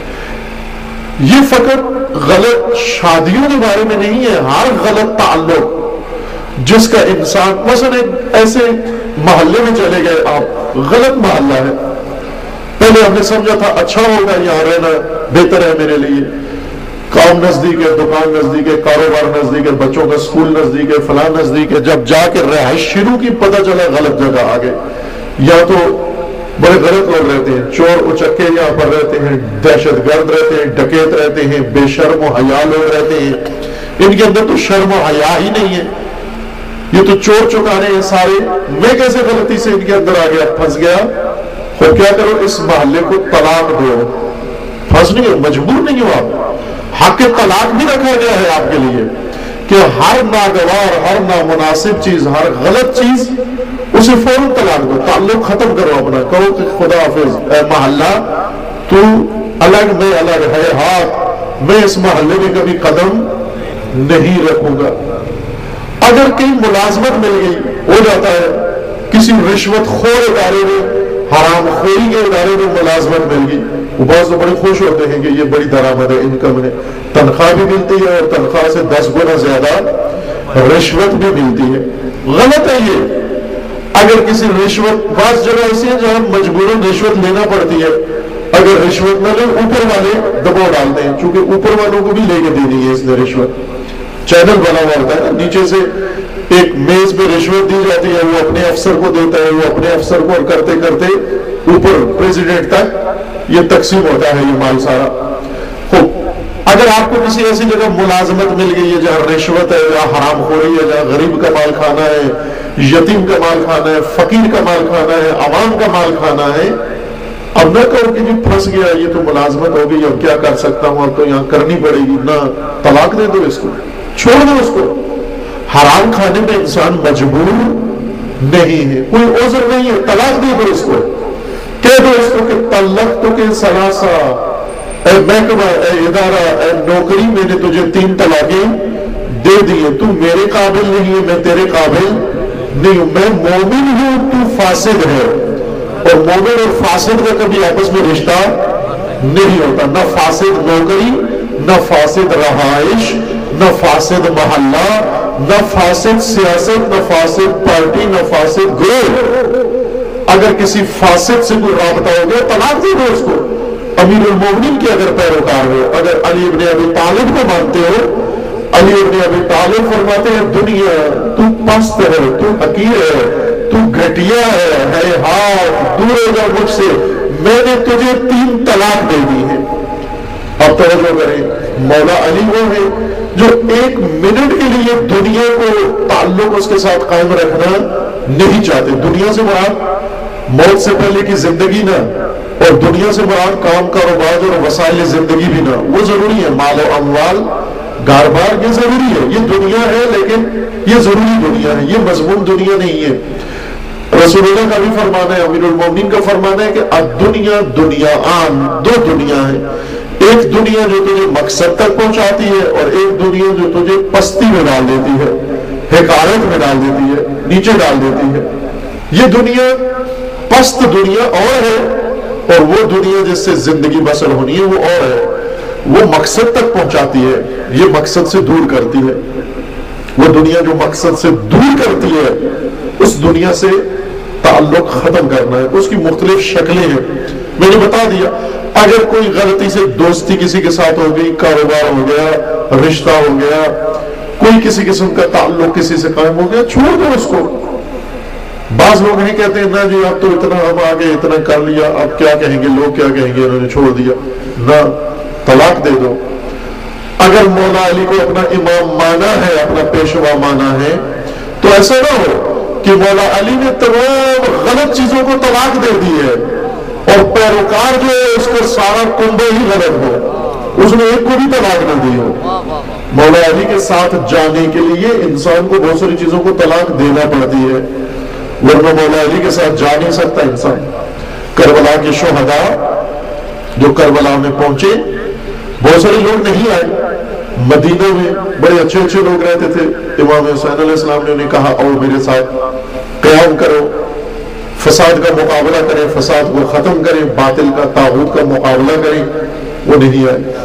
یہ فقط غلط شادیوں کے بارے میں نہیں ہے، ہر غلط تعلق جس کا انسان، مثلا ایسے محلے میں چلے گئے آپ، غلط محلہ ہے، پہلے ہم نے سمجھا تھا اچھا ہوگا یہاں رہنا، بہتر ہے میرے لیے، کام نزدیک ہے، دکان نزدیک ہے، کاروبار نزدیک ہے، بچوں کا اسکول نزدیک ہے، فلاں نزدیک ہے، جب جا کے رہائش شروع کی پتہ چلا غلط جگہ آ گئے، یا تو بڑے غلط لوگ رہتے ہیں، چور اچکے یہاں پر رہتے ہیں، دہشت گرد رہتے ہیں، ڈکیت رہتے ہیں، بے شرم و حیا لوگ رہتے ہیں، ان کے اندر تو شرم و حیا ہی نہیں ہے، یہ تو چور چکانے ہیں سارے، میں کیسے غلطی سے ان کے اندر آ گیا، پھنس گیا، تو کیا کرو اس محلے کو طلاق دو، پھنس نہیں ہو، مجبور نہیں ہو آپ، حق طلاق بھی رکھا گیا ہے آپ کے لیے کہ ہر ناگوار، ہر نامناسب چیز، ہر غلط چیز اسے فوراً طلاق دو، تعلق ختم کرو اپنا، کہو کہ خدا حافظ اے محلہ، تو الگ میں الگ ہے ہاتھ، میں اس محلے میں کبھی قدم نہیں رکھوں گا۔ اگر کہیں ملازمت مل گئی، ہو جاتا ہے کسی رشوت خور ادارے میں، حرام خوری کے ادارے میں ملازمت مل گئی، وہ بعض تو بڑے خوش ہوتے ہیں کہ یہ بڑی درآمد ہے، انکم ہے، تنخواہ بھی ملتی ہے اور تنخواہ سے دس گنا زیادہ رشوت بھی ملتی ہے، غلط ہے یہ۔ اگر کسی رشوت، بعض جگہ ایسی ہے جہاں مجبوراً رشوت لینا پڑتی ہے، اگر رشوت نہ لیں اوپر والے دباؤ ڈالتے ہیں، چونکہ اوپر والوں کو بھی لے کے دینی ہے اس نے رشوت، چینل بنا ہوا ہوتا ہے نا، نیچے سے ایک میز پہ رشوت دی جاتی ہے، وہ اپنے افسر کو دیتا ہے، وہ اپنے افسر کو، اور کرتے کرتے اوپر پریزیڈنٹ تک یہ تقسیم ہوتا ہے یہ مال سارا۔ خوب، اگر آپ کو کسی ایسی جگہ ملازمت مل گئی ہے جہاں رشوت ہے، جہاں حرام خوری ہے، جہاں غریب کا مال کھانا ہے، یتیم کا مال کھانا ہے، فقیر کا مال کھانا ہے، عوام کا مال کھانا ہے، اب نہ کہو کہ جی پھنس گیا، یہ تو ملازمت ہو گئی، اب کیا کر سکتا ہوں، اب تو یہاں کرنی پڑے گی، نہ، طلاق دے دو اس کو، چھوڑ دو اس کو۔ حرام کھانے میں انسان مجبور نہیں ہے، کوئی عذر نہیں ہے، طلاق دے دو اس کو، کہہ دو اس کو کہ طلقتک ثلاثا، اے محکمہ، اے ادارہ، اے نوکری، میں نے تجھے تین طلاقیں دے دی ہیں، تو میرے قابل نہیں ہے، میں تیرے قابل نہیں ہوں، میں مومن ہوں، تو فاسد ہے، اور مومن اور فاسد کا کبھی آپس میں رشتہ نہیں ہوتا، نہ فاسد نوکری، نہ فاسد رہائش، نہ فاسد محلہ، نہ فاسد سیاست، نہ فاسد پارٹی، نہ فاسد گروہ۔ اگر کسی فاسد سے کوئی رابطہ ہو گیا طلاق دے دو اس کو. امیر المومنین کے اگر پیروکار ہو, اگر علی ابن ابی طالب کو مانتے ہو, علی ابن ابی طالب فرماتے ہیں دنیا تو پست ہے, تو حقیر ہے, تو گھٹیا ہے, ہے ہاتھ دور ہو جا مجھ سے, میں نے تجھے تین طلاق دے دی ہے. اب توجہ کریں, مولا علی وہ ہے جو ایک منٹ کے لیے دنیا کو تعلق اس کے ساتھ قائم رکھنا نہیں چاہتے. دنیا سے مراد موت سے پہلے کی زندگی نہ, اور دنیا سے مراد کام کاروبار اور وسائل زندگی بھی نہ. وہ ضروری ہے, مال و اموال گار بار یہ ضروری ہے, یہ دنیا ہے لیکن یہ ضروری دنیا ہے, یہ مضمون دنیا نہیں ہے. رسول اللہ کا بھی فرمانا ہے, امیر المومنین کا فرمانا ہے کہ الدنیا دنیا آن, دو دنیا ہے. ایک دنیا جو تجھے مقصد تک پہنچاتی ہے, اور ایک دنیا جو تجھے پستی میں ڈال دیتی ہے, حقارت میں ڈال دیتی ہے, نیچے ڈال دیتی ہے. یہ دنیا پست دنیا اور ہے, اور وہ دنیا جس سے زندگی بسر ہونی ہے وہ اور ہے. وہ مقصد تک پہنچاتی ہے, یہ مقصد سے دور کرتی ہے. وہ دنیا جو مقصد سے دور کرتی ہے, اس دنیا سے تعلق ختم کرنا ہے. اس کی مختلف شکلیں ہیں, میں نے بتا دیا. اگر کوئی غلطی سے دوستی کسی کے ساتھ ہو گئی, کاروبار ہو گیا, رشتہ ہو گیا, کوئی کسی قسم کا تعلق کسی سے قائم ہو گیا, چھوڑ دو اس کو. بعض لوگ نہیں کہتے ہیں نا جی اب تو اتنا ہم آگے اتنا کر لیا, اب کیا کہیں گے لوگ, کیا کہیں گے, انہوں نے چھوڑ دیا. نہ, طلاق دے دو. اگر مولا علی کو اپنا امام مانا ہے, اپنا پیشوا مانا ہے, تو ایسا نہ ہو کہ مولا علی نے تمام غلط چیزوں کو طلاق دے دی ہے, اور پیروکار جو ہے اس کا سارا کنبہ ہی غلط ہو, اس نے ایک کو بھی طلاق نہ دی ہو. مولا علی کے ساتھ جانے کے لیے انسان کو بہت ساری چیزوں کو طلاق دینا پڑتی ہے, ورنہ مولا علی کے ساتھ جا نہیں سکتا انسان. کربلا کے شہداء جو کربلا میں پہنچے, بہت سارے لوگ نہیں آئے. مدینہ میں بڑے اچھے اچھے لوگ رہتے تھے. امام حسین علیہ السلام نے انہیں کہا او میرے ساتھ قیام کرو, فساد کا مقابلہ کریں, فساد کو ختم کریں, باطل کا طاغوت کا مقابلہ کریں. وہ نہیں آئے.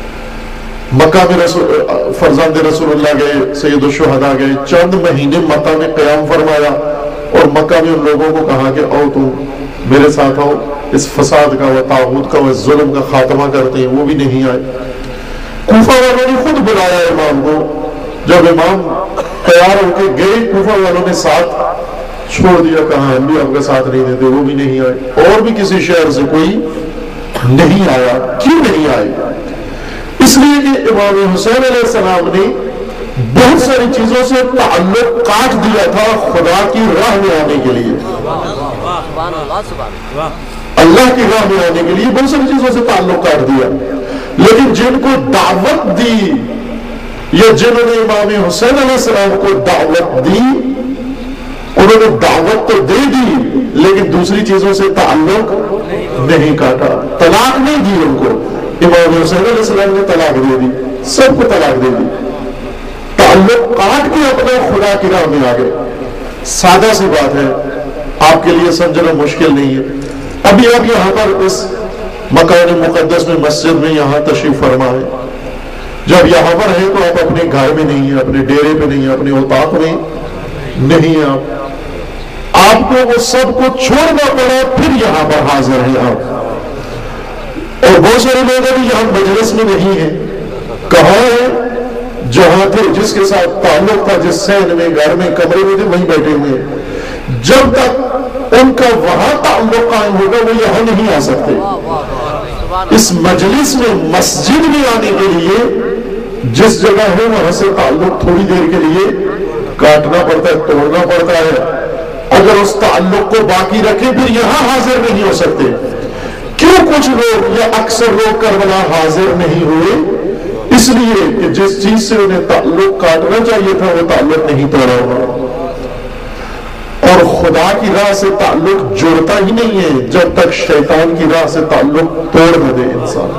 مکہ میں رسول فرزند رسول اللہ گئے, سید الشہداء گئے, چند مہینے مکہ میں قیام فرمایا, اور مکہ میں ان لوگوں کو کہا کہ او تم میرے ساتھ آؤ, اس فساد کا و طاغوت کا و ظلم کا خاتمہ کرتے ہیں. وہ بھی نہیں آئے. کوفہ والوں نے خود بلایا امام کو. جب امام تیار ہو کے گئے, کوفہ والوں نے ساتھ چھوڑ دیا, کہاں ہم بھی آپ کا ساتھ نہیں دیتے. وہ بھی نہیں آئے. اور بھی کسی شہر سے کوئی نہیں آیا. کیوں نہیں آئے؟ اس لیے کہ امام حسین علیہ السلام نے بہت ساری چیزوں سے تعلق کاٹ دیا تھا خدا کی راہ میں آنے کے لیے. اللہ کی راہ میں آنے کے لیے بہت ساری چیزوں سے تعلق کاٹ دیا. لیکن جن کو دعوت دی, یا جنہوں نے امام حسین علیہ السلام کو دعوت دی, انہوں نے دعوت تو دے دی لیکن دوسری چیزوں سے تعلق نہیں کاٹا. طلاق نہیں دی ان کو. امام حسین علیہ السلام نے طلاق دے دی, سب کو طلاق دے دی. تعلق کاٹ کے اپنے خدا کی راہ میں آ گئے. سادہ سی بات ہے, آپ کے لیے سمجھنا مشکل نہیں ہے. ابھی آپ یہاں پر اس مکان مقدس میں, مسجد میں یہاں تشریف فرما ہے. جب یہاں پر ہیں تو آپ اپنے گھر میں نہیں ہیں, اپنے ڈیرے پہ نہیں ہیں, اپنے اوطاق میں نہیں ہیں. آپ آپ کو وہ سب کو چھوڑنا پڑا, پھر یہاں پر حاضر ہیں آپ. اور بہت سارے لوگ ابھی یہاں مجلس میں نہیں ہیں. کہاں ہے؟ جہاں تھے, جس کے ساتھ تعلق تھا, جس سین میں, گھر میں, کمرے میں تھے, وہیں بیٹھے ہوئے. جب تک ان کا وہاں تعلق قائم ہوگا وہ یہاں نہیں آ سکتے. اس مجلس میں, مسجد میں آنے کے لیے جس جگہ ہے وہاں سے تعلق تھوڑی دیر کے لیے کاٹنا پڑتا ہے, توڑنا پڑتا ہے. اگر اس تعلق کو باقی رکھے پھر یہاں حاضر نہیں ہو سکتے. کیوں کچھ لوگ یا اکثر لوگ کربلا حاضر نہیں ہوئے؟ اس لیے کہ جس چیز سے انہیں تعلق کاٹنا چاہیے تھا وہ تعلق نہیں توڑا ہوا. اور خدا کی راہ سے تعلق جڑتا ہی نہیں ہے جب تک شیطان کی راہ سے تعلق توڑ نہ دے انسان.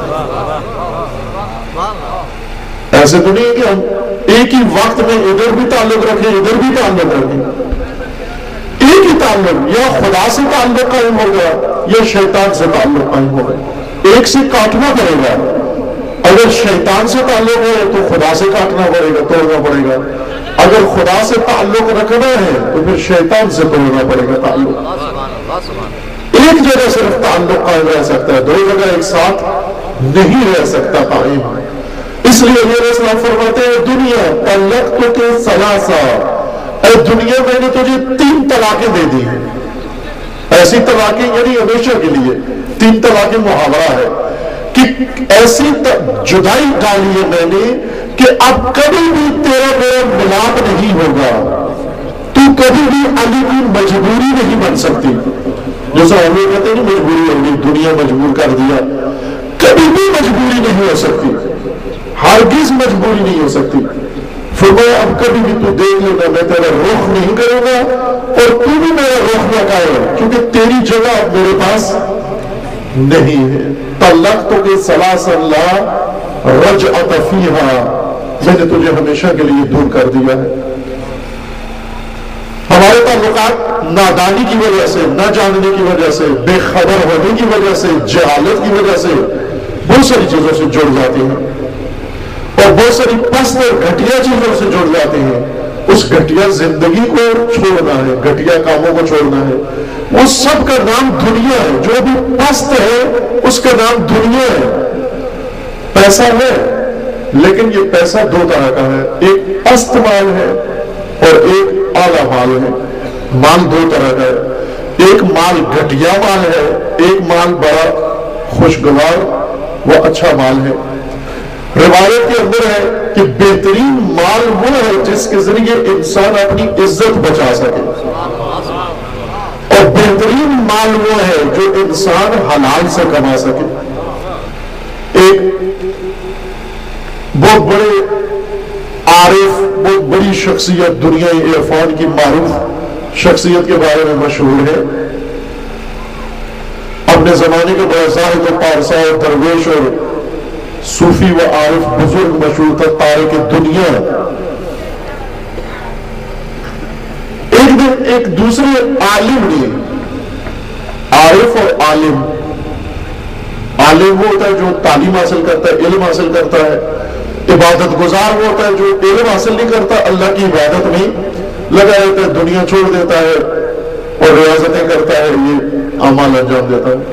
ایسے تو نہیں کہ ہم ایک ہی وقت میں ادھر بھی تعلق رکھیں, ادھر بھی تعلق رکھیں. ایک ہی تعلق, یا خدا سے تعلق قائم ہوگا یا شیطان سے تعلق قائم ہوگا. ایک سے کاٹنا پڑے گا. اگر شیطان سے تعلق ہے تو خدا سے کاٹنا پڑے گا, توڑنا پڑے گا. اگر خدا سے تعلق رکھنا ہے تو پھر شیطان سے توڑنا پڑے گا تعلق. ایک جگہ صرف تعلق قائم رہ سکتا ہے، دو جگہ ایک ساتھ نہیں رہ سکتا قائم۔ اس لیے میرے اسلام فرماتے ہیں دنیا طلقتک ثلاثا، اے دنیا میں نے تجھے تین طلاقیں دے دی ہیں۔ ایسی طلاقیں یعنی ہمیشہ کے لیے، تین طلاقیں محاورہ ہے کہ ایسی جدائی ڈالی ہے میں نے کہ اب کبھی بھی تیرا میرا ملاپ نہیں ہوگا، تو کبھی بھی علی کی مجبوری نہیں بن سکتی۔ جیسا ہم لوگ کہتے ہیں مجبوری ہوگی، دنیا مجبور کر دیا، کبھی بھی مجبوری نہیں ہو سکتی، ہرگز مجبوری نہیں ہو سکتی۔ فرمایا اب کبھی بھی تو دیکھ لینا میں تیرا رخ نہیں کروں گا اور تو بھی میرا رخ نہ کرے، کیونکہ تیری جگہ اب میرے پاس نہیں ہے۔ طلقتک ثلاثا لا رجعت فیہا، میں نے تجھے ہمیشہ کے لیے دور کر دیا ہے۔ ہمارے تعلقات نادانی کی وجہ سے، نہ جاننے کی وجہ سے، بے خبر ہونے کی وجہ سے، جہالت کی وجہ سے بہت ساری چیزوں سے جڑ جاتے ہیں اور بہت ساری پست اور گھٹیا چیزوں سے جڑ جاتے ہیں۔ اس گھٹیا زندگی کو چھوڑنا ہے، گھٹیا کاموں کو چھوڑنا ہے، وہ سب کا نام دنیا ہے۔ جو بھی پست ہے اس کا نام دنیا ہے۔ پیسہ ہے لیکن یہ پیسہ دو طرح کا ہے، ایک پست مال ہے اور ایک اعلیٰ مال ہے۔ مال دو طرح کا ہے، ایک مال گھٹیا مال ہے، ایک مال بڑا خوشگوار وہ اچھا مال ہے۔ روایت کے اندر ہے کہ بہترین مال وہ ہے جس کے ذریعے انسان اپنی عزت بچا سکے، اور بہترین مال وہ ہے جو انسان حلال سے کما سکے۔ ایک بہت بڑے عارف، بہت بڑی شخصیت، دنیا عرفان کی معروف شخصیت کے بارے میں مشہور ہے، اپنے زمانے کا بڑا زاہد و پارسا اور درویش اور صوفی و عارف بزرگ مشہور تھا، تارک دنیا۔ ایک دن ایک دوسرے عالم نے، عارف اور عالم، عالم وہ ہوتا ہے جو تعلیم حاصل کرتا ہے، علم حاصل کرتا ہے، عبادت گزار وہ ہوتا ہے جو علم حاصل نہیں کرتا، اللہ کی عبادت میں لگا رہتا ہے، دنیا چھوڑ دیتا ہے اور ریاضتیں کرتا ہے، یہ اعمال انجام دیتا ہے۔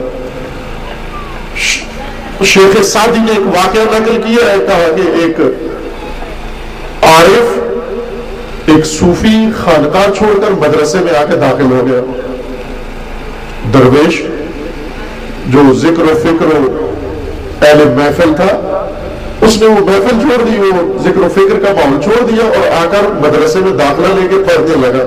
شیخ سعدی نے ایک واقعہ نقل کیا ہے، کہا کہ ایک عارف ایک صوفی خانقاہ چھوڑ کر مدرسے میں آ کے داخل ہو گیا۔ درویش جو ذکر و فکر و اہل محفل تھا، اس نے وہ محفل چھوڑ دی، وہ ذکر و فکر کا ماحول چھوڑ دیا اور آ کر مدرسے میں داخلہ لے کے پڑھنے لگا۔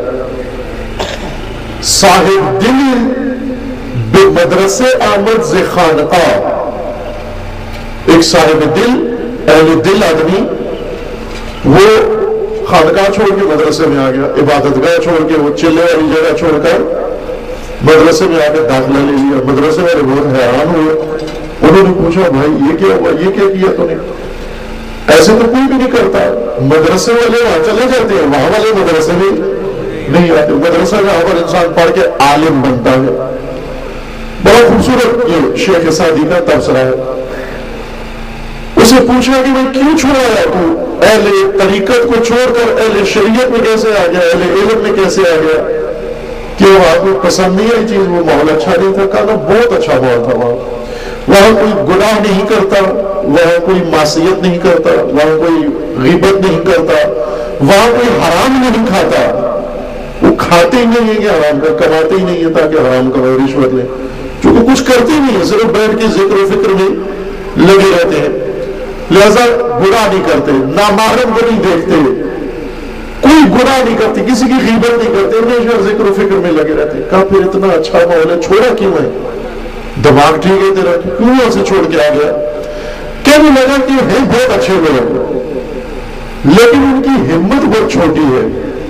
صاحب دل بے مدرسے آمد ز خانقاہ، ایک صاحب دل، اہل دل آدمی، وہ خانقاہ چھوڑ کے مدرسے میں آ گیا، عبادت گاہ چھوڑ کے، وہ چلے والی جگہ چھوڑ کر مدرسے میں آ کے داخلہ لے لیا۔ مدرسے والے بہت حیران ہوئے، انہوں نے پوچھا بھائی یہ کیا ہوا، یہ کیا کیا تو نے؟ ایسے تو کوئی بھی نہیں کرتا، مدرسے والے وہاں چلے جاتے ہیں، وہاں والے مدرسے میں نہیں آتے۔ مدرسہ میں اگر انسان پڑھ کے عالم بنتا ہے۔ بڑا خوبصورت یہ شیخ سعدی کا تبصرہ ہے۔ اسے پوچھا کہ میں کیوں چھوڑایا تو اہل طریقت کو چھوڑ کر اہل شریعت میں کیسے آ گیا، اہل علم میں کیسے آ گیا؟ کہ وہ آپ کو پسند نہیں آئی چیز، وہ ماحول اچھا نہیں تھا؟ کہا بہت اچھا ماحول تھا وہاں، وہاں کوئی گناہ نہیں کرتا، وہاں کوئی معصیت نہیں کرتا، وہاں کوئی غیبت نہیں کرتا، وہاں کوئی حرام نہیں کھاتا، وہ کھاتے ہی نہیں ہے کہ حرام کا، کماتے ہی نہیں ہے تاکہ حرام کا رشوت لیں، چونکہ کچھ کرتے ہی نہیں ہے، صرف بیٹھ کے ذکر و فکر میں لگے رہتے ہیں، لہذا گناہ نہیں کرتے، نامحرم کو نہیں دیکھتے، کوئی گناہ نہیں کرتے، کسی کی غیبت نہیں کرتے، ہمیشہ ذکر و فکر میں لگے رہتے۔ کہا پھر اتنا اچھا ماحول ہے چھوڑا کیوں ہے؟ دماغ ٹھیک ہے تیرا، کیوں وہاں سے چھوڑ کے آ گیا؟ کہنے لگا کہ ہیں بہت اچھے لوگ لیکن ان کی ہمت بہت چھوٹی ہے،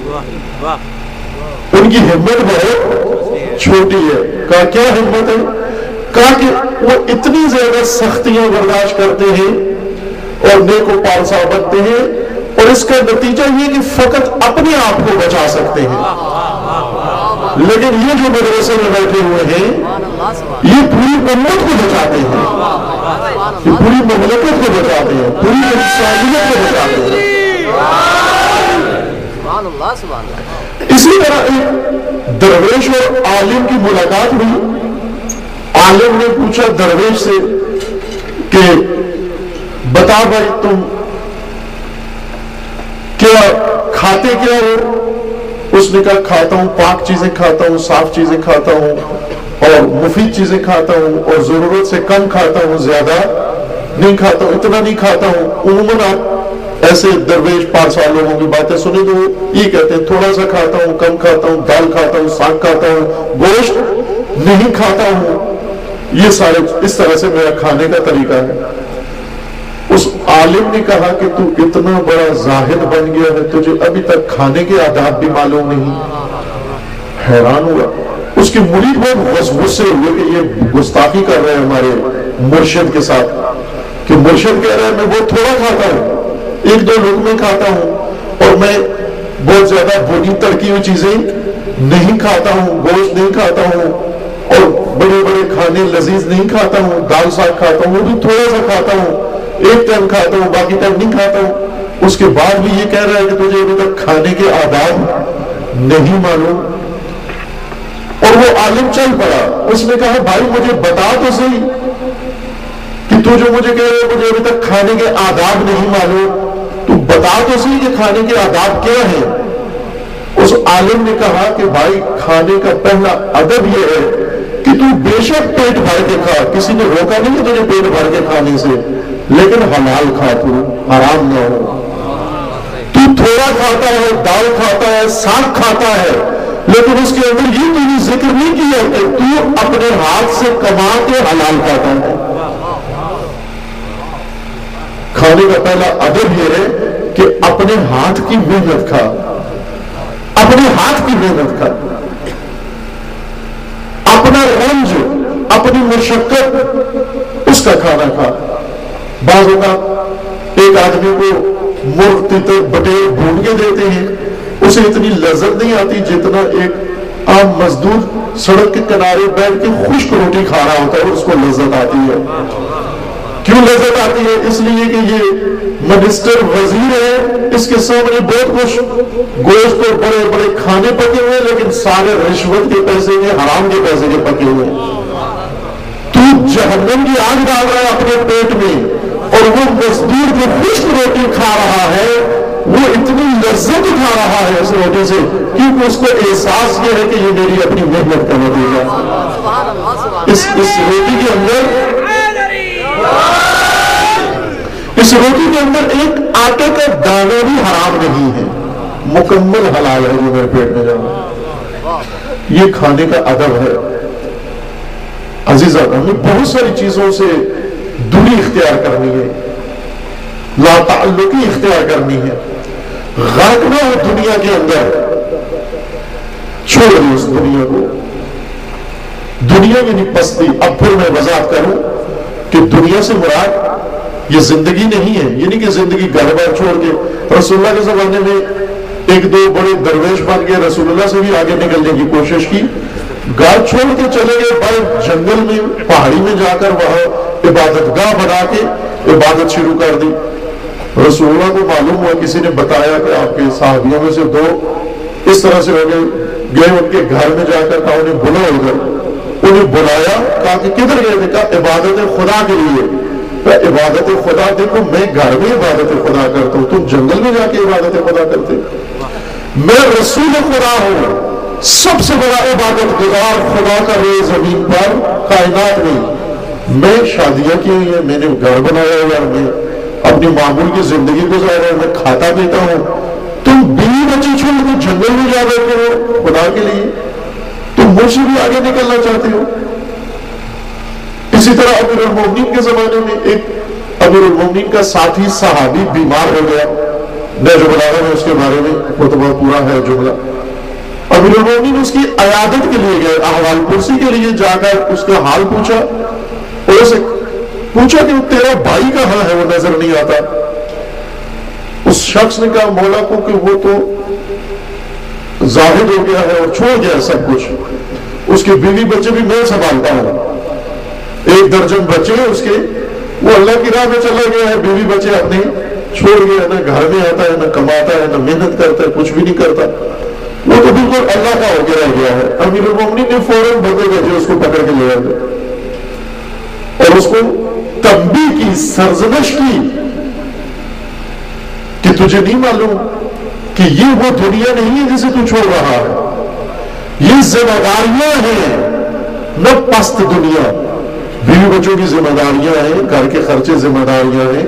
ان کی ہمت بہت چھوٹی ہے۔ کہا کیا ہمت ہے؟ کہا کہ وہ اتنی زیادہ سختیاں برداشت کرتے ہیں اور نیک و پارسا بنتے ہیں، اور اس کا نتیجہ یہ کہ فقط اپنے آپ کو بچا سکتے ہیں، لیکن یہ جو مدرسے میں بیٹھے ہوئے ہیں یہ پوری امت کو بچاتے ہیں، یہ پوری مملکت کو بچاتے ہیں، پوری انسانیت کو بچاتے ہیں۔ اسی طرح ایک درویش اور عالم کی ملاقات ہوئی. عالم نے پوچھا درویش سے کہ بتا بھائی تم کیا کھاتے کیا ہو؟ اس نے کہا کھاتا ہوں پاک چیزیں کھاتا ہوں، صاف چیزیں کھاتا ہوں اور مفید چیزیں کھاتا ہوں اور ضرورت سے کم کھاتا ہوں، زیادہ نہیں کھاتا ہوں، اتنا نہیں کھاتا ہوں. عموماً آپ ایسے درویش پارسال لوگوں کی باتیں سنیں تو یہ کہتے ہیں تھوڑا سا کھاتا ہوں، کم کھاتا ہوں، دال کھاتا ہوں، ساگ کھاتا ہوں، گوشت نہیں کھاتا ہوں. یہ سارے اس طرح سے میرا کھانے کا طریقہ ہے. اس عالم نے کہا کہ تو اتنا بڑا زاہد بن گیا ہے، تجھے ابھی تک کھانے کے آداب بھی معلوم نہیں. حیران ہوا. اس کے مرید بہت غصے ہوئے کہ یہ گستاخی کر رہے ہیں ہمارے مرشد کے ساتھ، کہ مرشد کہہ رہا ہے میں بہت تھوڑا کھاتا ہوں، ایک دو لقمے کھاتا ہوں اور میں بہت زیادہ بھونی تڑکی ہوئی چیزیں نہیں کھاتا ہوں، گوشت نہیں کھاتا ہوں اور بڑے بڑے کھانے لذیذ نہیں کھاتا ہوں، دال ساگ کھاتا ہوں وہ بھی تھوڑا سا کھاتا ہوں، ایک ٹائم کھاتا ہوں باقی ٹائم نہیں کھاتا ہوں. اس کے بعد بھی یہ کہہ رہا ہے کہ تجھے ابھی تک کھانے کے آداب نہیں معلوم. اور وہ عالم چل پڑا. اس نے کہا بھائی مجھے بتا تو صحیح کہ تو جو مجھے کہہ رہے مجھے ابھی تک کھانے کے آداب نہیں معلوم، تو بتا تو صحیح کہ کھانے کے آداب کیا ہیں. اس عالم نے کہا کہ بھائی کھانے کا پہلا ادب یہ ہے کہ تو بے شک پیٹ بھر کے کھا، کسی نے روکا نہیں کہ تجھے پیٹ بھر کے کھانے سے، لیکن حلال کھا، تو حرام نہ ہو. تو تھوڑا کھاتا ہے، دال کھاتا ہے، ساگ کھاتا ہے، لیکن اس کے اندر یہ تو نہیں ذکر نہیں کیا کہ تو اپنے ہاتھ سے کما کے حلال کھاتا ہے. کھانے کا پہلا ادب یہ ہے کہ اپنے ہاتھ کی محنت کھا، اپنے ہاتھ کی محنت کھا، اپنا رنج، اپنی مشقت اس کا کھانا کھا. بعض اوقات ایک آدمی کو مرغ تیتر بٹیر بھون کے دیتے ہیں، اسے اتنی لذت نہیں آتی جتنا ایک عام مزدور سڑک کے کنارے بیٹھ کے خشک روٹی کھا رہا ہوتا ہے اس کو لذت آتی ہے. کیوں لذت آتی ہے؟ اس لیے کہ یہ منسٹر وزیر ہے، اس کے سامنے بہت کچھ گوشت اور بڑے بڑے کھانے پکے ہوئے، لیکن سارے رشوت کے پیسے کے، حرام کے پیسے کے پکے ہوئے. تو جہنم کی آگ ڈال رہا ہے اپنے پیٹ میں، اور وہ مزدور جو خشک روٹی کھا رہا ہے وہ اتنی لذت اٹھا رہا ہے اس روٹی سے کیونکہ اس کو احساس یہ ہے کہ یہ میری اپنی محنت کا نتیجہ ہے. اس اس روٹی کے اندر اس روٹی کے اندر ایک آٹے کا دانا بھی حرام نہیں ہے، مکمل حلال ہے جو میرے پیٹ میں جا رہا ہے. یہ کھانے کا ادب ہے. عزیزان ہمیں بہت ساری چیزوں سے دوری اختیار کرنی ہے، لا تعلقی اختیار کرنی ہے. غرق نہ ہو دنیا کے اندر، چھوڑ دو اس دنیا کو. دنیا میں نہیں پستی. اب پھر میں وضاحت کروں کہ دنیا سے مراد یہ زندگی نہیں ہے، یہ نہیں کہ زندگی گھر بار چھوڑ کے. رسول اللہ کے زمانے میں ایک دو بڑے درویش بن گئے، رسول اللہ سے بھی آگے نکلنے کی کوشش کی، گھر چھوڑ کے چلے گئے بڑے جنگل میں، پہاڑی میں جا کر وہاں عبادت گاہ بنا کے عبادت شروع کر دی. رسول اللہ کو معلوم ہوا، کسی نے بتایا کہ آپ کے صحابیوں میں سے دو اس طرح سے ہو گئے. گئے ان کے گھر میں جا کر کہا انہیں بلا ادھر. انہیں بلایا، کہا کہ کدھر گئے تھے؟ کہا عبادت خدا کے لیے. عبادت خدا دیکھو میں گھر میں عبادت خدا کرتا ہوں، تم جنگل میں جا کے عبادت خدا کرتے. میں رسول خدا ہوں، سب سے بڑا عبادت گزار خدا کا روئے زمین پر کائنات میں. میں شادیاں کی ہوئی ہیں، میں نے گھر بنایا ہوا، میں اپنی معمول کی زندگی گزار رہا ہوں، میں کھاتا پیتا ہوں. تم بیوی بچی چھوڑ کے جنگل میں جا بیٹھے ہو خدا کے لیے، تم مجھ سے بھی آگے نکلنا چاہتے ہو. اسی طرح امیر المومنین کے زمانے میں ایک امیر المومنین کا ساتھی صحابی بیمار ہو گیا. نہج البلاغہ میں اس کے بارے میں خطبہ پورا ہے جملہ. امیر المومنین اس کی عیادت کے لیے گئے، احوال پرسی کے لیے جا کر اس کا حال پوچھا، اور اسے پوچھا کہ تیرا بھائی کہاں ہے، وہ نظر نہیں آتا. اس شخص نے کہا مولا کو کہ وہ تو زاہد ہو گیا ہے اور چھوڑ گیا سب کچھ، اس کے بیوی بچے بھی میں سنبھالتا ہوں، ایک درجن بچے ہیں اس کے، وہ اللہ کی راہ میں چلا گیا ہے، بیوی بچے اپنے چھوڑ گیا، نہ گھر میں آتا ہے، نہ کماتا ہے، نہ محنت کرتا ہے، کچھ بھی نہیں کرتا. وہ تو بالکل اللہ کا ہو کے رہ گیا ہے. امیر المومنین نے فوراً بندے بھیجے اس کو پکڑ کے لے آئے اور اس کو تنبیہ کی، سرزنش کی کہ تجھے نہیں معلوم کہ یہ وہ دنیا نہیں ہے جسے تو چھوڑ رہا ہے، یہ ذمہ داریاں ہیں، نہ پست دنیا. بیوی بچوں کی ذمہ داریاں ہیں، گھر کے خرچے ذمہ داریاں ہیں.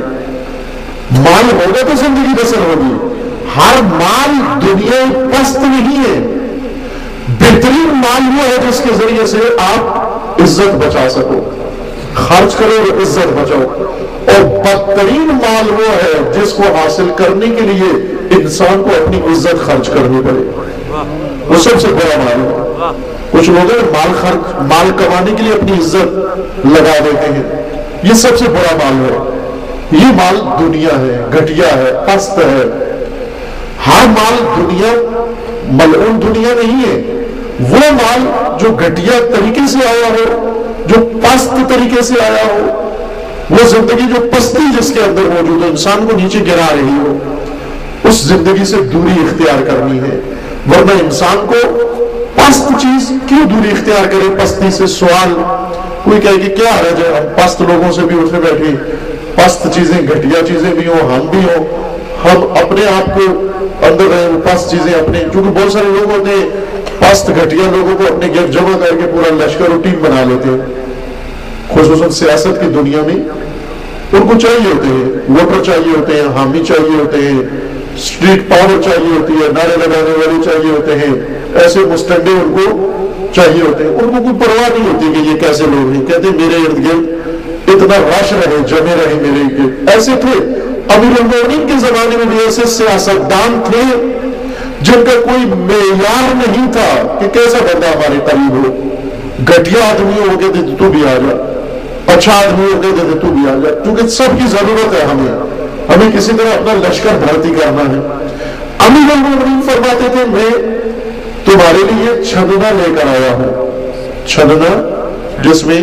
مال ہوگا تو زندگی بسر ہوگی. ہر مال دنیا پست نہیں ہے. بہترین مال وہ ہے جس کے ذریعے سے آپ عزت بچا سکو، خرچ کرو اور عزت بچاؤ. اور بدترین مال وہ ہے جس کو حاصل کرنے کے لیے انسان کو اپنی عزت خرچ کرنی پڑے. وہ سب سے بڑا مال ہے. کچھ لوگ مال خرچ مال کمانے کے لیے اپنی عزت لگا دیتے ہیں، یہ سب سے بڑا مال ہے. یہ مال دنیا ہے، گھٹیا ہے، پست ہے. ہر مال دنیا ملعون دنیا نہیں ہے. وہ مال جو گھٹیا طریقے سے آیا ہو، جو پست طریقے سے آیا ہو، وہ زندگی جو پستی جس کے اندر موجود ہے، انسان کو نیچے گرا رہی ہو، اس زندگی سے دوری اختیار کرنی ہے. ورنہ انسان کو پست چیز کیوں دوری اختیار کرے؟ پستی سے سوال کوئی کہے کہ کیا حرج ہے ہم پست لوگوں سے بھی اٹھے بیٹھے، پست چیزیں گھٹیا چیزیں بھی ہوں، ہم بھی ہوں، ہم اپنے آپ کو اندر رہے وہ پست چیزیں اپنے. کیونکہ بہت سارے لوگ ہوتے ہیں پست گھٹیا لوگوں کو اپنے گرد جمع کر کے پورا لشکر اور ٹیم بنا لیتے ہیں. خصوصاً سیاست کی دنیا میں ان کو چاہیے ہوتے ہیں ووٹر چاہیے ہوتے ہیں، حامی چاہیے ہوتے ہیں، اسٹریٹ پاور چاہیے ہوتی ہے، نعرے لگانے والے چاہیے ہوتے ہیں، ایسے مستنڈے ان کو چاہیے ہوتے ہیں. ان کو کوئی پرواہ نہیں ہوتی کہ یہ کیسے لوگ ہیں. کہتے ہیں میرے ارد گرد اتنا رش رہے، جمے رہے میرے گرد. ایسے تھے امیر المومنین کے زمانے میں بھی ایسے سیاستدان تھے جن کا کوئی معیار نہیں تھا کہ کیسا بندہ ہمارے قریب ہو. گھٹیا آدمی ہو کہتے تھے تو بھی آ جا، اچھا آدمی ہو کہتے تھے تو بھی آ جا. کیونکہ سب کی ضرورت ہے، ہمیں ہمیں کسی طرح اپنا لشکر بھرتی کرنا ہے. امیر المومنین فرماتے تھے میں تمہارے لیے چھدنا لے کر آیا ہوں. چھدنا جس میں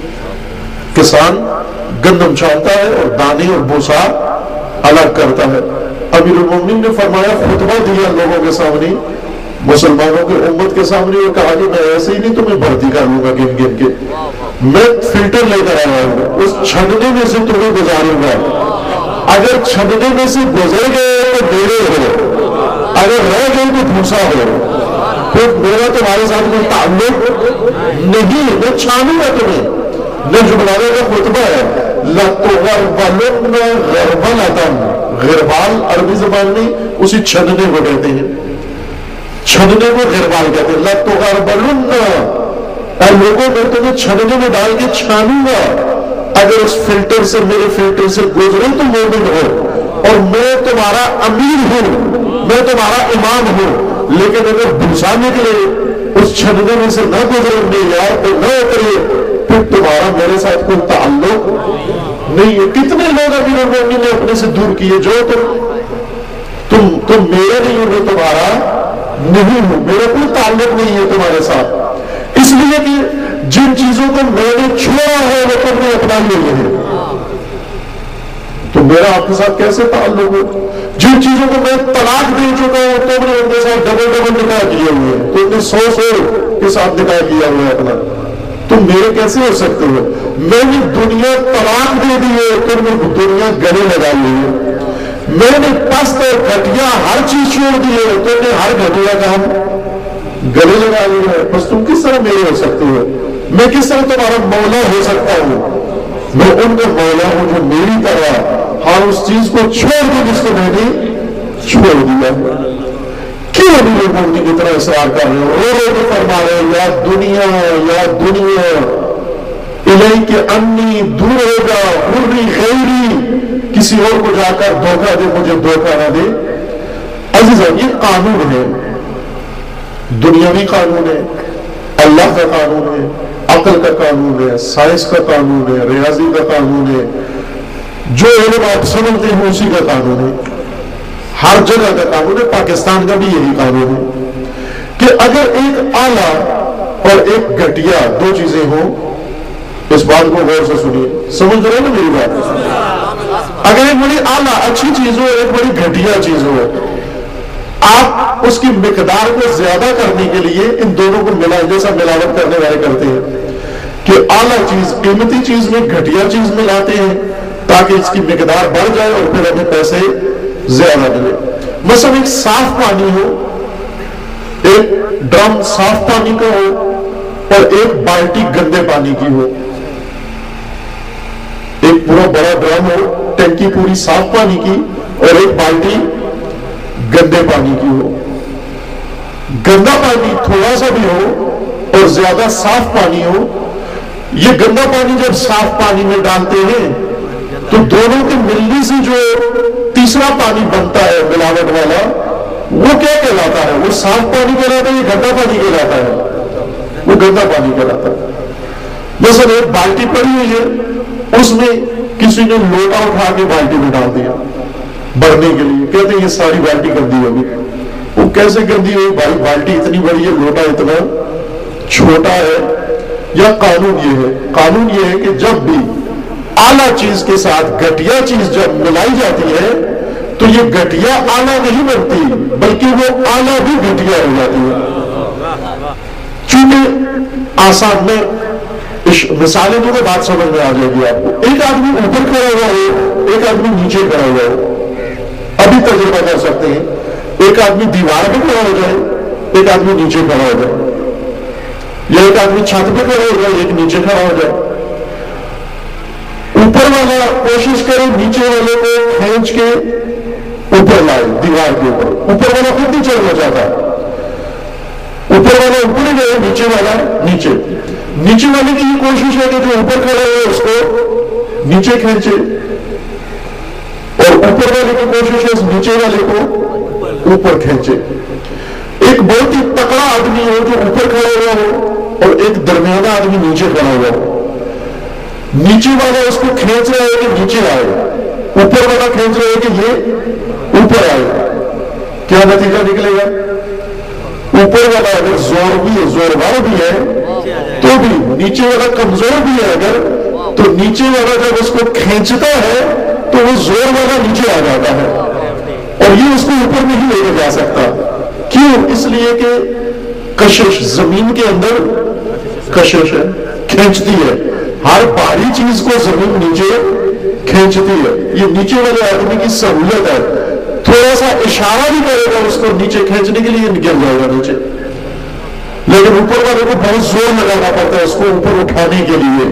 کسان گندم چھانتا ہے اور دانے اور بوسا الگ کرتا ہے. امیر المومنین نے فرمایا، خطبہ دیا لوگوں کے سامنے، مسلمانوں کے امت کے سامنے، اور کہا کہ میں ایسے ہی نہیں تمہیں بھرتی کر لوں گا گن گن کے، میں فلٹر لے کر آیا ہوں، اس چھڑنے میں سے تمہیں گزاروں گا. اگر چھڑنے میں سے گزر گئے تو میرے ہو، اگر رہ گئے تو بھوسا ہو، پھر میرا تمہارے ساتھ کوئی تعلق نہیں. میں چھانوں گا تمہیں. نجملانے کا خطبہ ہے، لَتُغَرْبَلُنَّ غَرْبَلَةً. غربال عربی زبان میں اسی چھدنے کو کہتے ہیں، چھدنے کو غربال کہتے ہیں. لَتُغَرْبَلُنَّ، اور لوگوں میں تمہیں چھدنے میں ڈال کے چھانوں گا. اگر اس فلٹر سے میرے فلٹر سے گزرے تو مومن ہو، اور میں تمہارا امیر ہوں، میں تمہارا امام ہوں. لیکن اگر بھوسا نکلے اس چھدنے میں سے نہ گزرے، معیار پہ نہ اترے، پھر تمہارا میرے ساتھ کوئی تعلق نہیں ہے. کتنے لوگ امیر المومنین نے اپنے سے دور کیے، جو تم تم تم میرے نہیں ہو، میں تمہارا نہیں ہوں، میرا کوئی تعلق نہیں ہے تمہارے ساتھ. اس لیے کہ جن چیزوں کو میں نے چھوڑا ہے وہ تم نے اپنا لیے ہیں، تو میرا آپ کے ساتھ کیسے تعلق ہو؟ جن چیزوں کو میں طلاق دے چکا ہوں تم نے ان کے ساتھ ڈبل ڈبل نکاح کیے ہوئے ہیں، تم نے سو سو کے ساتھ نکاح کیا ہوا ہے اپنا، تم میرے کیسے ہو سکتے ہو؟ میں نے دنیا طلاق دے دی ہے، تم نے دنیا گلے لگا لی ہے. میں نے پست اور گھٹیا ہر چیز چھوڑ دی ہے، تم نے ہر گھٹیا کا ہم گلے لگا لیا ہے. بس تم کس طرح میرے ہو سکتے ہو؟ میں کس طرح تمہارا مولا ہو سکتا ہوں؟ میں ان کا مولا ہوں جو میری طرح ہاں اس چیز کو چھوڑ دے جس کو میں نے چھوڑ دیا. کیوں امیر المومنین کی طرح اصرار کر رہے ہو؟ رو رو کے فرما رہے ہیں، یا دنیا یا دنیا الیک انی، دور ہوگا حری غیری، کسی اور کو جا کر دھوکہ دے، مجھے دھوکہ نہ دے. عزیزان یہ قانون ہے، دنیاوی قانون ہے، اللہ کا قانون ہے، عقل کا قانون ہے، سائنس کا قانون ہے، ریاضی کا قانون ہے، جو علم آپ سمجھتے ہیں اسی کا قانون ہے، ہر جگہ کا قانون ہے. پاکستان کا بھی یہی قانون ہے کہ اگر ایک آلہ اور ایک گھٹیا دو چیزیں ہوں، اس بات کو غور سے سنیے، سمجھ رہے ہیں نا میری بات؟ اگر ایک بڑی آلہ اچھی چیز ہو، ایک بڑی گھٹیا چیز ہو، آپ اس کی مقدار کو زیادہ کرنے کے لیے ان دونوں کو ملا جیسا ملاوٹ کرنے والے کرتے ہیں کہ اعلیٰ چیز قیمتی چیز میں گھٹیا چیز ملاتے ہیں تاکہ اس کی مقدار بڑھ جائے اور پھر ہمیں پیسے زیادہ ملے. مثلا ایک صاف پانی ہو، ایک ڈرم صاف پانی کا ہو اور ایک بالٹی گندے پانی کی ہو. ایک پورا بڑا ڈرم ہو، ٹینکی پوری صاف پانی کی اور ایک بالٹی گندے پانی کی ہو. گندا پانی تھوڑا سا بھی ہو اور زیادہ صاف پانی ہو، یہ گندا پانی جب صاف پانی میں ڈالتے ہیں تو دونوں کے ملنے سے جو تیسرا پانی بنتا ہے ملاوٹ والا، وہ کیا کہلاتا ہے؟ وہ صاف پانی کہلاتا ہے، یہ گندا پانی کہلاتا ہے؟ وہ گندا پانی کہلاتا ہے. مثلا ایک بالٹی پڑی ہوئی ہے، اس میں کسی نے لوٹا اٹھا کے بالٹی میں ڈال دیا بھرنے کے لیے، کہتے ہیں یہ ساری بالٹی گندی ہوگی. وہ کیسے گندی ہوئی بھائی؟ بالٹی اتنی بڑی ہے، لوٹا اتنا چھوٹا ہے. یا قانون یہ ہے قانون یہ ہے کہ جب بھی اعلیٰ چیز کے ساتھ گھٹیا چیز جب ملائی جاتی ہے تو یہ گھٹیا اعلیٰ نہیں بنتی بلکہ وہ اعلیٰ بھی گھٹیا ہو جاتی ہے. چونکہ آسان میں مثالیں تو بات سمجھ میں آ جائے گی آپ کو. ایک آدمی اوپر کھڑا ہوا ہو، ایک آدمی نیچے کھڑا ہوا ہو، ابھی تجربہ کر سکتے ہیں. ایک آدمی دیوار پہ کھڑا ہو جائے، ایک آدمی نیچے کھڑا ہو جائے، یا ایک آدمی چھت پہ کھڑا ہو جائے، ایک نیچے کھڑا ہو جائے. اوپر والا کوشش کرے نیچے والے کو کھینچ کے اوپر لائے دیوار کے اوپر. اوپر والا خود نہیں چڑھنا چاہتا، اوپر والا اوپر ہی گئے، نیچے والا نیچے. نیچے والے کی یہ کوشش ہے کہ جو اوپر کھڑا ہے اس کو نیچے کھینچے، اور اوپر والے کی کوشش ہے اس نیچے والے کو اوپر کھینچے. ایک بہت ہی تکڑا آدمی ہو جو اوپر کھڑا ہوا ہو اور ایک درمیانہ آدمی نیچے کھڑا ہوا ہو. نیچے والا اس کو کھینچ رہا ہے کہ نیچے آئے، اوپر والا کھینچ رہا ہے کہ یہ اوپر آئے. کیا نتیجہ نکلے گا؟ اوپر والا اگر زور بھی ہے، زوروار بھی ہے تو بھی، نیچے والا کمزور بھی ہے اگر تو نیچے والا جب اس کو کھینچتا ہے تو وہ زور والا نیچے آ جاتا ہے اور یہ اس کو اوپر نہیں لے کے جا سکتا. کیوں؟ اس لیے کہ کشش زمین کے اندر کشش ہے، کھینچتی ہے. ہر بھاری چیز کو زمین نیچے کھینچتی ہے. یہ نیچے والے آدمی کی سہولت ہے، تھوڑا سا اشارہ بھی کرے گا اس کو نیچے کھینچنے کے لیے گر جائے گا نیچے. لیکن اوپر والے کو بہت زور لگانا پڑتا ہے اس کو اوپر اٹھانے کے لیے.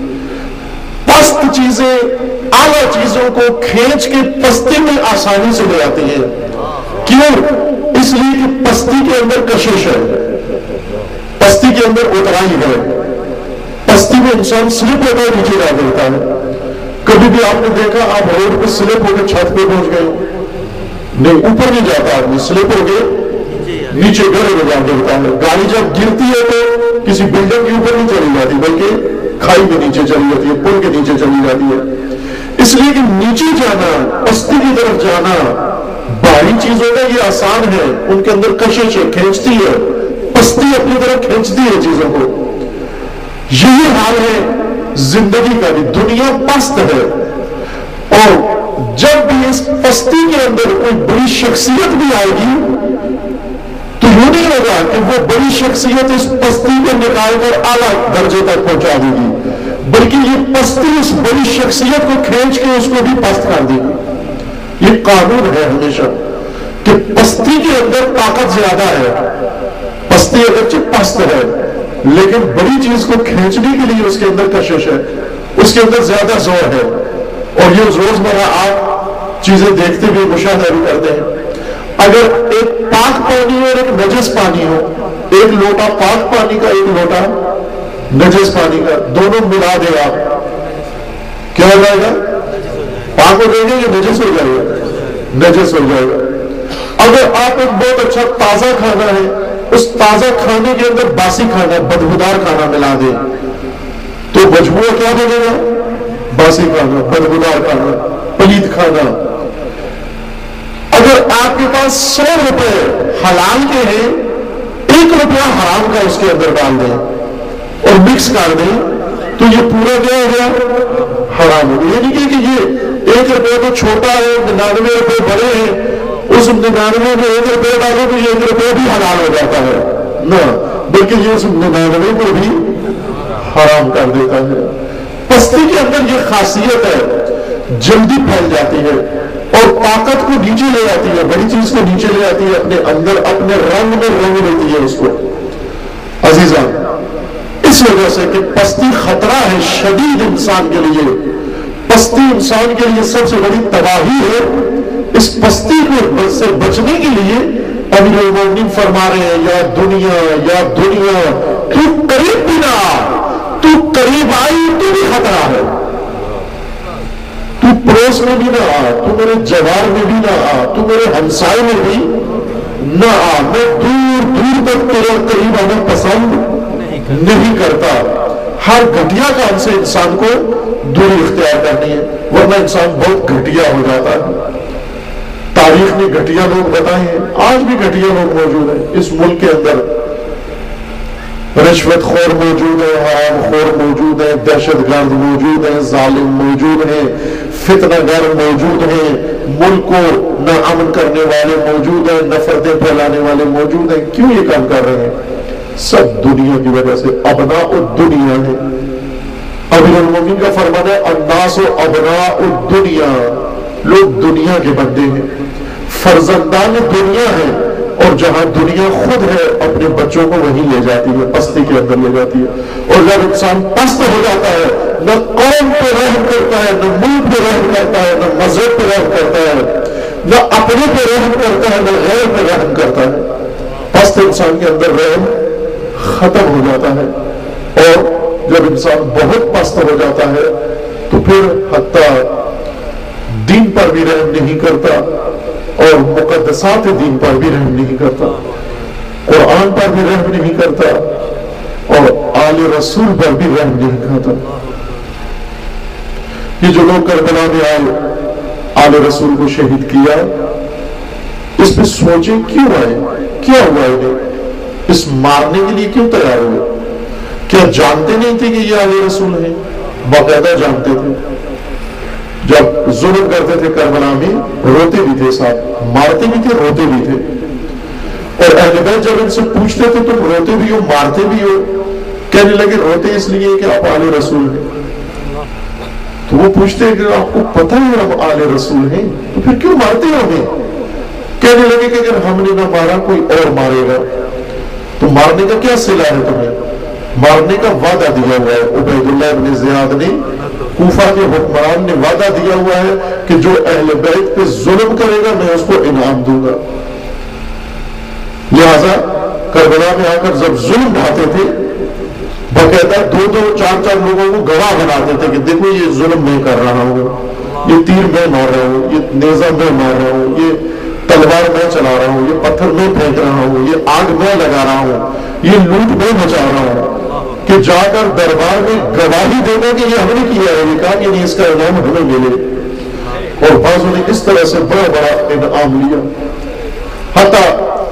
پست چیزیں اعلیٰ چیزوں کو کھینچ کے پستی میں آسانی سے لے آتی ہیں. کیوں؟ اس لیے کہ پستی کے اندر کشش ہے، پستی کے اندر اترائی ہے. پستی میں انسان سلپ ہوتا ہے، نیچے جا دیتا ہے. کبھی بھی آپ نے دیکھا آپ روڈ پہ سلپ ہو کے چھت پہ پہنچ گئے؟ نہیں، اوپر نہیں جاتا آدمی، سلپ ہو کے نیچے گڑے میں جا دیتا ہے. گاڑی جب گرتی ہے تو کسی بلڈنگ کے اوپر نہیں چلی جاتی بلکہ کھائی کے نیچے چلی جاتی ہے، پل کے نیچے چلی جاتی ہے. اس لیے کہ نیچے جانا، پستی کی طرف جانا بھاری چیزوں کا یہ آسان ہے، ان کے اندر کشش ہے، کھینچتی ہے. پستی اپنی طرف کھینچتی ہے چیزوں کو. یہی حال ہے زندگی کا بھی. دنیا پست ہے اور جب بھی اس پستی کے اندر کوئی بڑی شخصیت بھی آئے گی تو یوں نہیں ہوگا کہ وہ بڑی شخصیت اس پستی کو نکال کر اعلیٰ درجے تک پہنچا دے گی، بلکہ یہ پستی اس بڑی شخصیت کو کھینچ کے اس کو بھی پست کر دے گی. یہ قانون ہے ہمیشہ کہ پستی کے اندر طاقت زیادہ ہے. پستی اگرچہ پست ہے لیکن بڑی چیز کو کھینچنے کے لیے اس کے اندر کشش ہے، اس کے اندر زیادہ زور ہے. اور یہ روزمرہ آپ چیزیں دیکھتے بھی مشاہدہ بھی کرتے ہیں. اگر ایک پاک پانی اور ایک نجس پانی ہو، ایک لوٹا پاک پانی کا ایک لوٹا نجس پانی کا، دونوں ملا دے آپ، کیا ہو جائے گا؟ پاک ہو جائے گا یا نجس ہو جائے گا؟ نجس ہو جائے گا. اگر آپ ایک بہت اچھا تازہ کھانا ہے، اس تازہ کھانے کے اندر باسی کھانا، بدبودار کھانا ملا دے تو مجموعہ کیا بنے گا؟ باسی کھانا، بدبودار کھانا، پلید کھانا. اگر آپ کے پاس سو روپے حلال کے ہیں، ایک روپیہ حرام کا اس کے اندر ڈال دیں اور مکس کر دیں تو یہ پورا کیا ہو گیا؟ حرام ہو گیا. یعنی کہ یہ ایک روپے تو چھوٹا ہے، ننانوے روپے بڑے ہیں اس ننانوے میں ایک روپے ڈالو تو یہ ایک روپے بھی حلال ہو جاتا ہے نہ، بلکہ یہ اس ننانوے کو بھی حرام کر دیتا ہے۔ پستی کے اندر یہ خاصیت ہے، جلدی پھیل جاتی ہے اور طاقت کو نیچے لے آتی ہے، بڑی چیز کو نیچے لے آتی ہے، اپنے اندر اپنے رنگ میں رنگ لیتی ہے اس کو۔ عزیزان، اس وجہ سے کہ پستی خطرہ ہے شدید انسان کے لیے، پستی انسان کے لیے سب سے بڑی تباہی ہے۔ اس پستی کو سے بچنے کے لیے امیر المومنین فرما رہے ہیں یا دنیا یا دنیا تو قریب بھی نہ آ، تو قریب آئی تو بھی خطرہ ہے، تو پڑوس میں بھی نہ آ، تو میرے جوار میں بھی نہ آ، تو میرے ہمسائے میں بھی نہ آ، میں دور دور تک تیرے قریب آنا پسند نہیں کرتا۔ ہر گھٹیا کام سے انسان کو دوری اختیار کرنی ہے، ورنہ انسان بہت گھٹیا ہو جاتا ہے۔ تاریخ نے گھٹیا لوگ بتائے ہیں، آج بھی گھٹیا لوگ موجود ہیں اس ملک کے اندر، رشوت خور موجود ہے، حرام خور موجود ہے، دہشت گرد موجود ہے، ظالم موجود ہیں، فتنہ گر موجود ہیں، ملک کو ناامن کرنے والے موجود ہیں، نفرتیں پھیلانے والے موجود ہیں۔ کیوں یہ کام کر رہے ہیں؟ سب دنیا کی وجہ سے، ابناء الدنیا ہے۔ امیر المومنین کا فرمان ہے الناس ابناء الدنیا، لوگ دنیا کے بندے ہیں، فرزندان دنیا ہے، اور جہاں دنیا خود ہے اپنے بچوں کو وہیں لے جاتی ہے، پستی کے اندر لے جاتی ہے۔ اور جب انسان پست ہو جاتا ہے، نہ قوم پہ رحم کرتا ہے، نہ ملک پہ رحم کرتا ہے، نہ مذہب پہ رحم کرتا ہے، نہ اپنے پہ رحم کرتا ہے، نہ غیر پہ رحم کرتا ہے۔ پست انسان کے اندر رحم ختم ہو جاتا ہے، اور جب انسان بہت پست ہو جاتا ہے تو پھر حتیٰ دین پر بھی رحم نہیں کرتا، اور مقدسات دین پر بھی رحم نہیں کرتا، قرآن پر بھی رحم نہیں کرتا، اور آل رسول پر بھی رحم نہیں کرتا۔ یہ جو لوگ کربلا میں آئے، آل رسول کو شہید کیا، اس پہ سوچیں کیوں آئے، کیا ہوا انہیں، اس مارنے کے لیے کیوں تیار ہوئے؟ کیا جانتے نہیں تھے کہ یہ آل رسول ہیں؟ باقاعدہ جانتے تھے۔ جب ظلم کرتے تھے کربلا میں، روتے بھی تھے، ساتھ مارتے بھی تھے، روتے بھی تھے۔ اور اہل بیت جب ان سے پوچھتے تھے تم روتے بھی ہو مارتے بھی ہو، کہنے لگے روتے اس لیے کہ آپ آل رسول ہیں۔ تو وہ پوچھتے کہ آپ کو پتہ ہے ہم آل رسول ہیں تو پھر کیوں مارتے ہو ہمیں؟ کہنے لگے کہ اگر ہم نے نہ مارا کوئی اور مارے گا، تو مارنے کا کیا صلہ ہے تمہیں؟ مارنے کا وعدہ دیا ہوا ہے۔ عبید اللہ بن زیاد نے، کوفہ کے حکمران نے وعدہ دیا ہوا ہے کہ جو اہل بیت پہ ظلم کرے گا میں اس کو انعام دوں گا۔ لہذا کربلا میں آ کر جب ظلم ڈھاتے تھے، باقاعدہ دو دو چار چار لوگوں کو گواہ بناتے تھے کہ دیکھو یہ ظلم میں کر رہا ہوں، یہ تیر میں مار رہا ہوں، یہ نیزہ میں مار رہا ہوں، یہ تلوار میں چلا رہا ہوں، یہ پتھر میں پھینک رہا ہوں، یہ آگ میں لگا رہا ہوں، یہ لوٹ میں مچا رہا ہوں، کہ جا کر دربار میں گواہی دے دو کہ یہ ہم نے کیا ہے، یہ کہا کہ نہیں اس کا انعام ہمیں ملے۔ اور بعضوں نے اس طرح سے بڑا بڑا انعام لیا، حتیٰ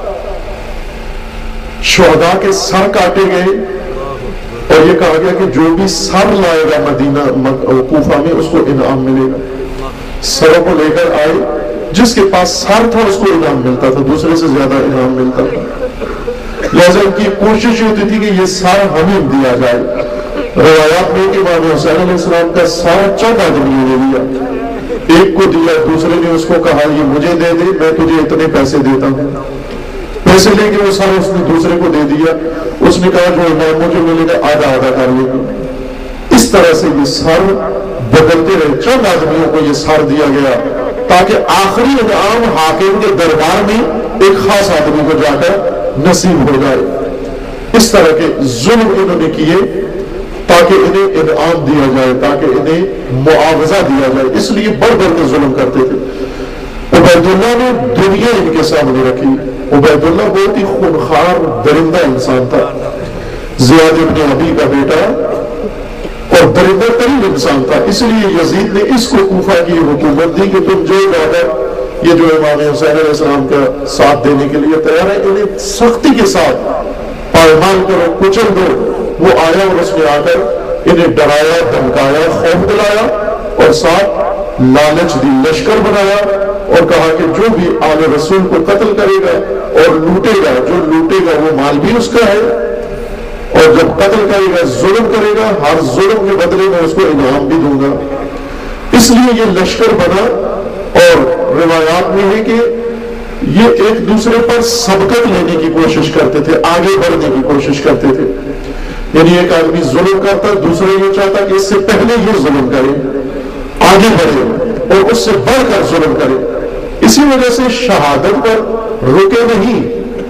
شہداء کے سر کاٹے گئے، اور یہ کہا گیا کہ جو بھی سر لائے گا مدینہ کوفہ میں اس کو انعام ملے گا۔ سروں کو لے کر آئے، جس کے پاس سر تھا اس کو انعام ملتا تھا، دوسرے سے زیادہ انعام ملتا تھا۔ لہذا ان کی کوشش ہوتی تھی کہ یہ سر ہمیں دیا جائے۔ روایات میں کہ امام حسین علیہ السلام کا سر چند آدمیوں نے لیا، ایک کو دیا، دوسرے نے اس کو کہا یہ مجھے دے دے، میں تجھے اتنے پیسے دیتا ہوں۔ پیسے لے کے وہ سر اس نے دوسرے کو دے دیا، اس نے کہا جو انعام مجھے ملے گا آدھا آدھا کر لے گا۔ اس طرح سے یہ سر بدلتے رہے، چند آدمیوں کو یہ سر دیا گیا، تاکہ آخری انعام حاکم کے دربار میں ایک خاص آدمی کو جا کر نصیب ہو جائے۔ اس طرح کے ظلم انہوں نے کیے تاکہ انہیں انعام دیا جائے، تاکہ انہیں معاوضہ دیا جائے، اس لیے بڑھ بڑھ کے ظلم کرتے تھے۔ عبید اللہ نے دنیا ان کے سامنے رکھی۔ عبید اللہ بہت ہی خونخوار درندہ انسان تھا، زیاد ابن ابی کا بیٹا، اور درندہ ترین انسان تھا۔ اس لیے یزید نے اس کو کوفہ کی حکومت دی کہ تم جو جاکر یہ جو امام حسین علیہ السلام کا ساتھ دینے کے لیے تیار ہے، انہیں سختی کے ساتھ پائمال کرو، کچل دو۔ وہ آیا اور اس میں آ کر انہیں ڈرایا، دھمکایا، خوف دلایا، اور ساتھ لالچ دی، لشکر بنایا، اور کہا کہ جو بھی آل رسول کو قتل کرے گا اور لوٹے گا، جو لوٹے گا وہ مال بھی اس کا ہے، اور جب قتل کرے گا ظلم کرے گا، ہر ظلم کے بدلے میں اس کو انعام بھی دوں گا۔ اس لیے یہ لشکر بنا، اور روایات میں ہے کہ یہ ایک دوسرے پر سبقت لینے کی کوشش کرتے تھے، آگے بڑھنے کی کوشش کرتے تھے۔ یعنی ایک آدمی ظلم کرتا، دوسرا یہ چاہتا کہ اس سے پہلے یہ ظلم کرے، آگے بڑھے اور اس سے بڑھ کر ظلم کرے۔ اسی وجہ سے شہادت پر رکے نہیں،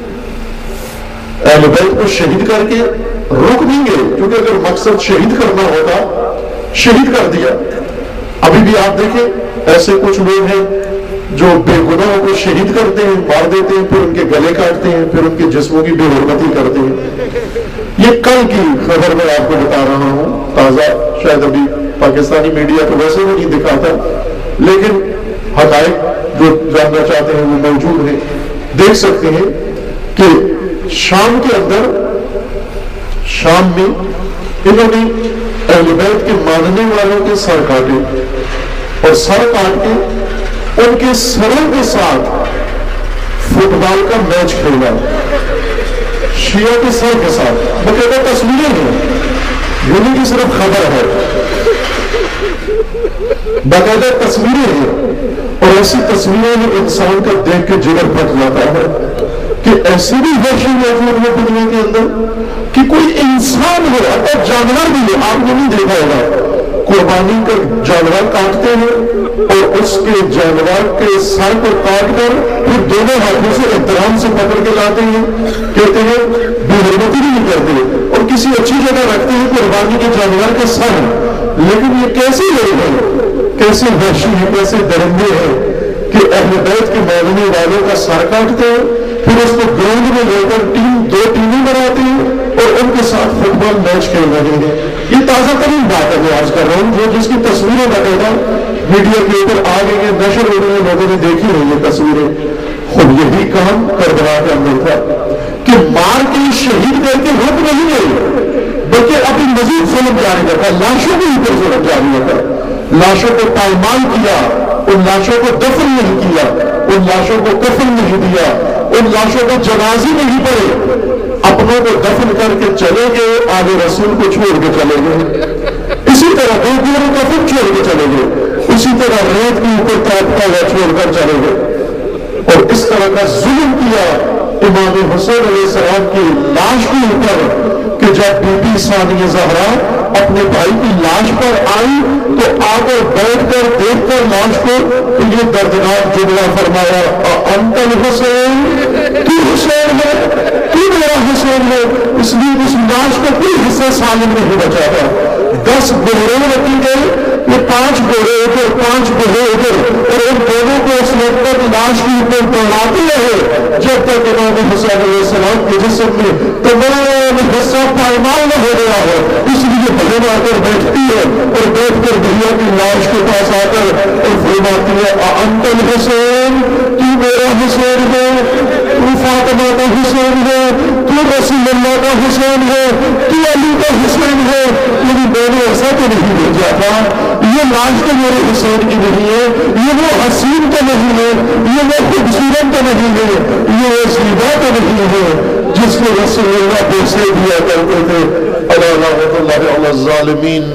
اہل بیت کو شہید کر کے روک نہیں گئے، کیونکہ اگر مقصد شہید کرنا ہوتا شہید کر دیا۔ ابھی بھی آپ دیکھیں ایسے کچھ لوگ ہیں جو بے گناہوں کو شہید کرتے ہیں، مار دیتے ہیں، پھر ان کے گلے کاٹتے ہیں، پھر ان کے جسموں کی بے حرمتی کرتے ہیں۔ یہ کل کی خبر میں آپ کو بتا رہا ہوں، تازہ، شاید ابھی پاکستانی میڈیا تو ویسے بھی نہیں دکھاتا، لیکن حقائق جو جاننا چاہتے ہیں وہ موجود ہیں۔ دیکھ سکتے ہیں کہ شام کے اندر، شام میں انہوں نے اہل بیت کے ماننے والوں کے سر کاٹے، اور سر کاٹ کے ان کے سروں کے ساتھ فٹ بال کا میچ کھیلا، شیعہ کے سر کے ساتھ۔ باقاعدہ تصویریں ہیں، یہ نہیں کہ صرف خبر ہے، باقاعدہ تصویریں ہیں، اور ایسی تصویریں انسان کا دیکھ کے جگر پھٹ جاتا ہے کہ ایسی بھی وحشی موجود ہے دنیا کے اندر کہ کوئی انسان ہو، اگر جانور بھی ہو، آپ نے نہیں دیکھا ہوگا قربانی کا جانور کاٹتے ہیں اور اس کے جانور کے سر کو کاٹ کر پھر دونوں ہاتھوں سے احترام سے پکڑ کے لاتے ہیں، کہتے ہیں بے حرمتی نہیں کرتے، اور کسی اچھی جگہ رکھتے ہیں قربانی کے جانور کے سر۔ لیکن یہ کیسے لوگ ہیں، کیسے وحشی ہیں، کیسے درندے ہیں کہ اہل بیت کے ماننے والوں کا سر کاٹتے ہیں، پھر اس کو گراؤنڈ میں لے کر ٹیم دو ٹیمیں بناتے ہیں اور ان کے ساتھ فٹ بال میچ کھیل رہے ہیں۔ یہ تازہ ترین بات ہے جو آج کر رہا ہوں، جو جس کی تصویریں باقاعدہ میڈیا کے اوپر آ گئی ہیں، نشر ہو رہی ہیں، لوگوں نے دیکھی ہوئی یہ تصویریں۔ خود یہی کام کربلا کے اندر تھا کہ مار کے شہید کر کے رک نہیں گئے، بلکہ ابھی مزید ظلم جاری رکھا، لاشوں کے اوپر ظلم جاری رکھا، لاشوں کو پائمال کیا، ان لاشوں کو دفن نہیں کیا، ان لاشوں کو کفن نہیں دیا، ان لاشوں کو جنازے نہیں پڑے، اپنوں کو دفن کر کے چلے گئے، آگے رسول کو چھوڑ کے چلے گئے۔ اسی طرح دو گھروں کا خود چھوڑ کے چلے گئے، اسی طرح ریت کے اوپر تڑپتا ہوا چھوڑ کر چلے گئے، اور اس طرح کا ظلم کیا امام حسین علیہ السلام کی لاش کے اوپر کہ جب بی بی ثانیہ زہرا اپنے بھائی کی لاش پر آئی تو آ کر بیٹھ کر دیکھ کر لاش کو تو یہ دردناک جملہ فرمایا، انت الحسین، تو حسین ہے، تو میرا حسین ہے۔ اس لیے اس لاش کا کوئی حصہ سالم نہیں بچا تھا۔ دس بہرے رکھی گئے، یہ پانچ بہرے ادھر، پانچ بہرے ادھر، اور ان دونوں کو اس وقت تک لاش کے اوپر دوڑاتے رہے جب تک امام حسین علیہ السلام کے جسم میں تمام حصہ پائمال نہ ہو گیا ہو۔ اس لیے بہن آ کر بیٹھتی ہے اور بیٹھ کر بھیا کی لاش کے پاس آ کر اور فرماتی ہے، انت الحسین، تو میرا حسین ہے، تو فاطمہ کا حسین ہے، تو رسول اللہ کا حسین ہے، تو علی کا حسین ہے۔ لیکن میں نے ایسا تو نہیں بھیجا تھا، یہ لاش تو میرے حسین کی نہیں ہے، یہ وہ حسین تو نہیں ہے، یہ وہ خوبصورت تو نہیں ہے، یہ وہ زیبا تو نہیں ہے جس کو رسول اللہ پیسے دیا کرتے تھے۔ الا لعنت اللہ علی الظالمین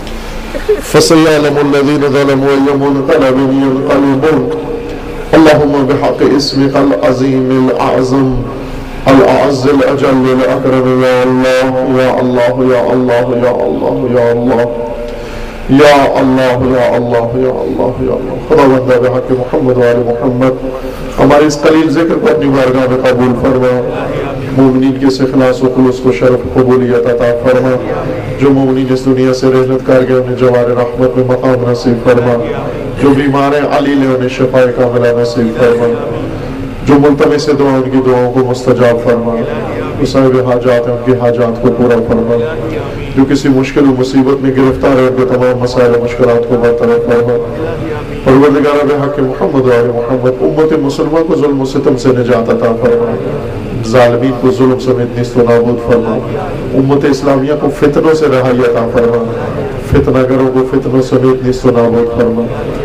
فسيعلم الذين ظلموا أي منقلب ينقلبون اللهم بحق اسمك العظيم الأعظم الأعز الأجل الأكرم يا الله يا الله يا الله يا الله يا الله یا اللہ یا اللہ یا اللہ یا اللہ خدا بندہ بحق محمد و آل محمد ہمارے اس قلیل ذکر کو اپنی بارگاہ میں قبول فرما، مومنین کے اس اخلاص و خلوص کو شرف قبولیت عطا فرما، جو مومنین اس دنیا سے رحلت کر گئے انہیں جوار رحمت میں مقام نصیب فرما، جو بیمار ہیں علی لے انہیں شفاء کاملہ نصیب فرما، جو ملتمس دعا ان کی دعاؤں کو مستجاب فرما، جو صاحب حاجات ہیں ان کی حاجات کو پورا فرما، جو کسی مشکل و مصیبت میں گرفتار ہے ان کے تمام مسائل و مشکلات کو برطرف فرما۔ پروردگار بحق محمد و آل محمد امت مسلمہ کو ظلم و ستم سے نجات عطا فرما، ظالمین کو ظلم سمیت نیست و نابود فرما، امت اسلامیہ کو فتنوں سے رہائی عطا فرما، فتنہ گروں کو فتنوں سمیت نیست و نابود فرما۔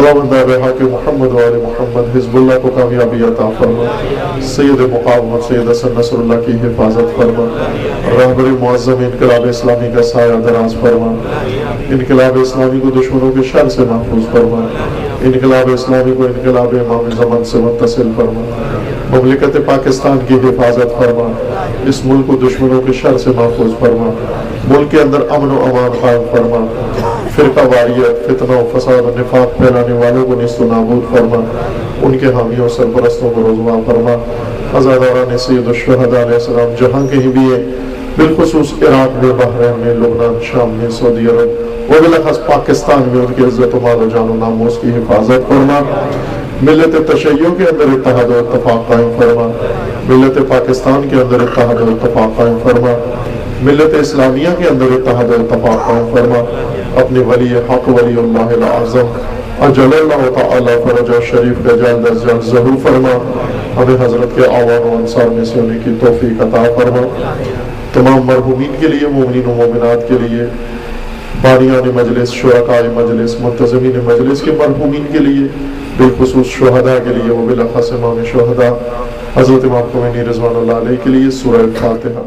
خداوند حق محمد و آل محمد حزب اللہ کو کامیابی عطا فرما، سید مقاومت سید حسن نصر اللہ کی حفاظت فرما، رہبر معظم انقلاب اسلامی کا سایہ دراز فرما، انقلاب اسلامی کو دشمنوں کے شر سے محفوظ فرما، انقلاب اسلامی کو انقلاب امام زمان سے متصل فرما، مملکت پاکستان کی حفاظت فرما، اس ملک کو دشمنوں کے شر سے محفوظ فرما، ملک کے اندر امن و امان قائم فرما، فرقہ واریت، فتنہ و فساد و نفاق پھیلانے والوں کو نیست و نابود فرما، ان کے حامیوں سرپرستوں کو رسوا فرما، عزاداران سید الشہداء علیہ السلام جہاں کہیں بھی ہے، بالخصوص عراق میں، بحرین میں، لبنان، شام میں، سعودی عرب و بالاخص پاکستان میں ان کی عزت و مال و جان و ناموس کی حفاظت فرما، ملت تشیع کے اندر اتحاد و اتفاق قائم فرما، ملت پاکستان کے اندر اتحاد و اتفاق قائم فرما، ملت اسلامیہ کے اندر اتحاد و اتفاق قائم فرما، اپنے ولی حق ولی اللہ العظم اجل اللہ تعالی فرجہ شریف کا جلد از جلد ظہور فرما، ہمیں حضرت کے آوان و انصار میں سے ہونے کی توفیق عطا فرما، تمام مرحومین کے لیے، مومنین و مومنات کے لیے، بانیان مجلس، شرکاء مجلس، منتظمین مجلس کے مرحومین کے لیے، بالخصوص شہداء کے لیے، وہ بالاخص امام شہداء حضرت امام خمینی رضوان اللہ علیہ کے لیے، سورہ فاتحہ۔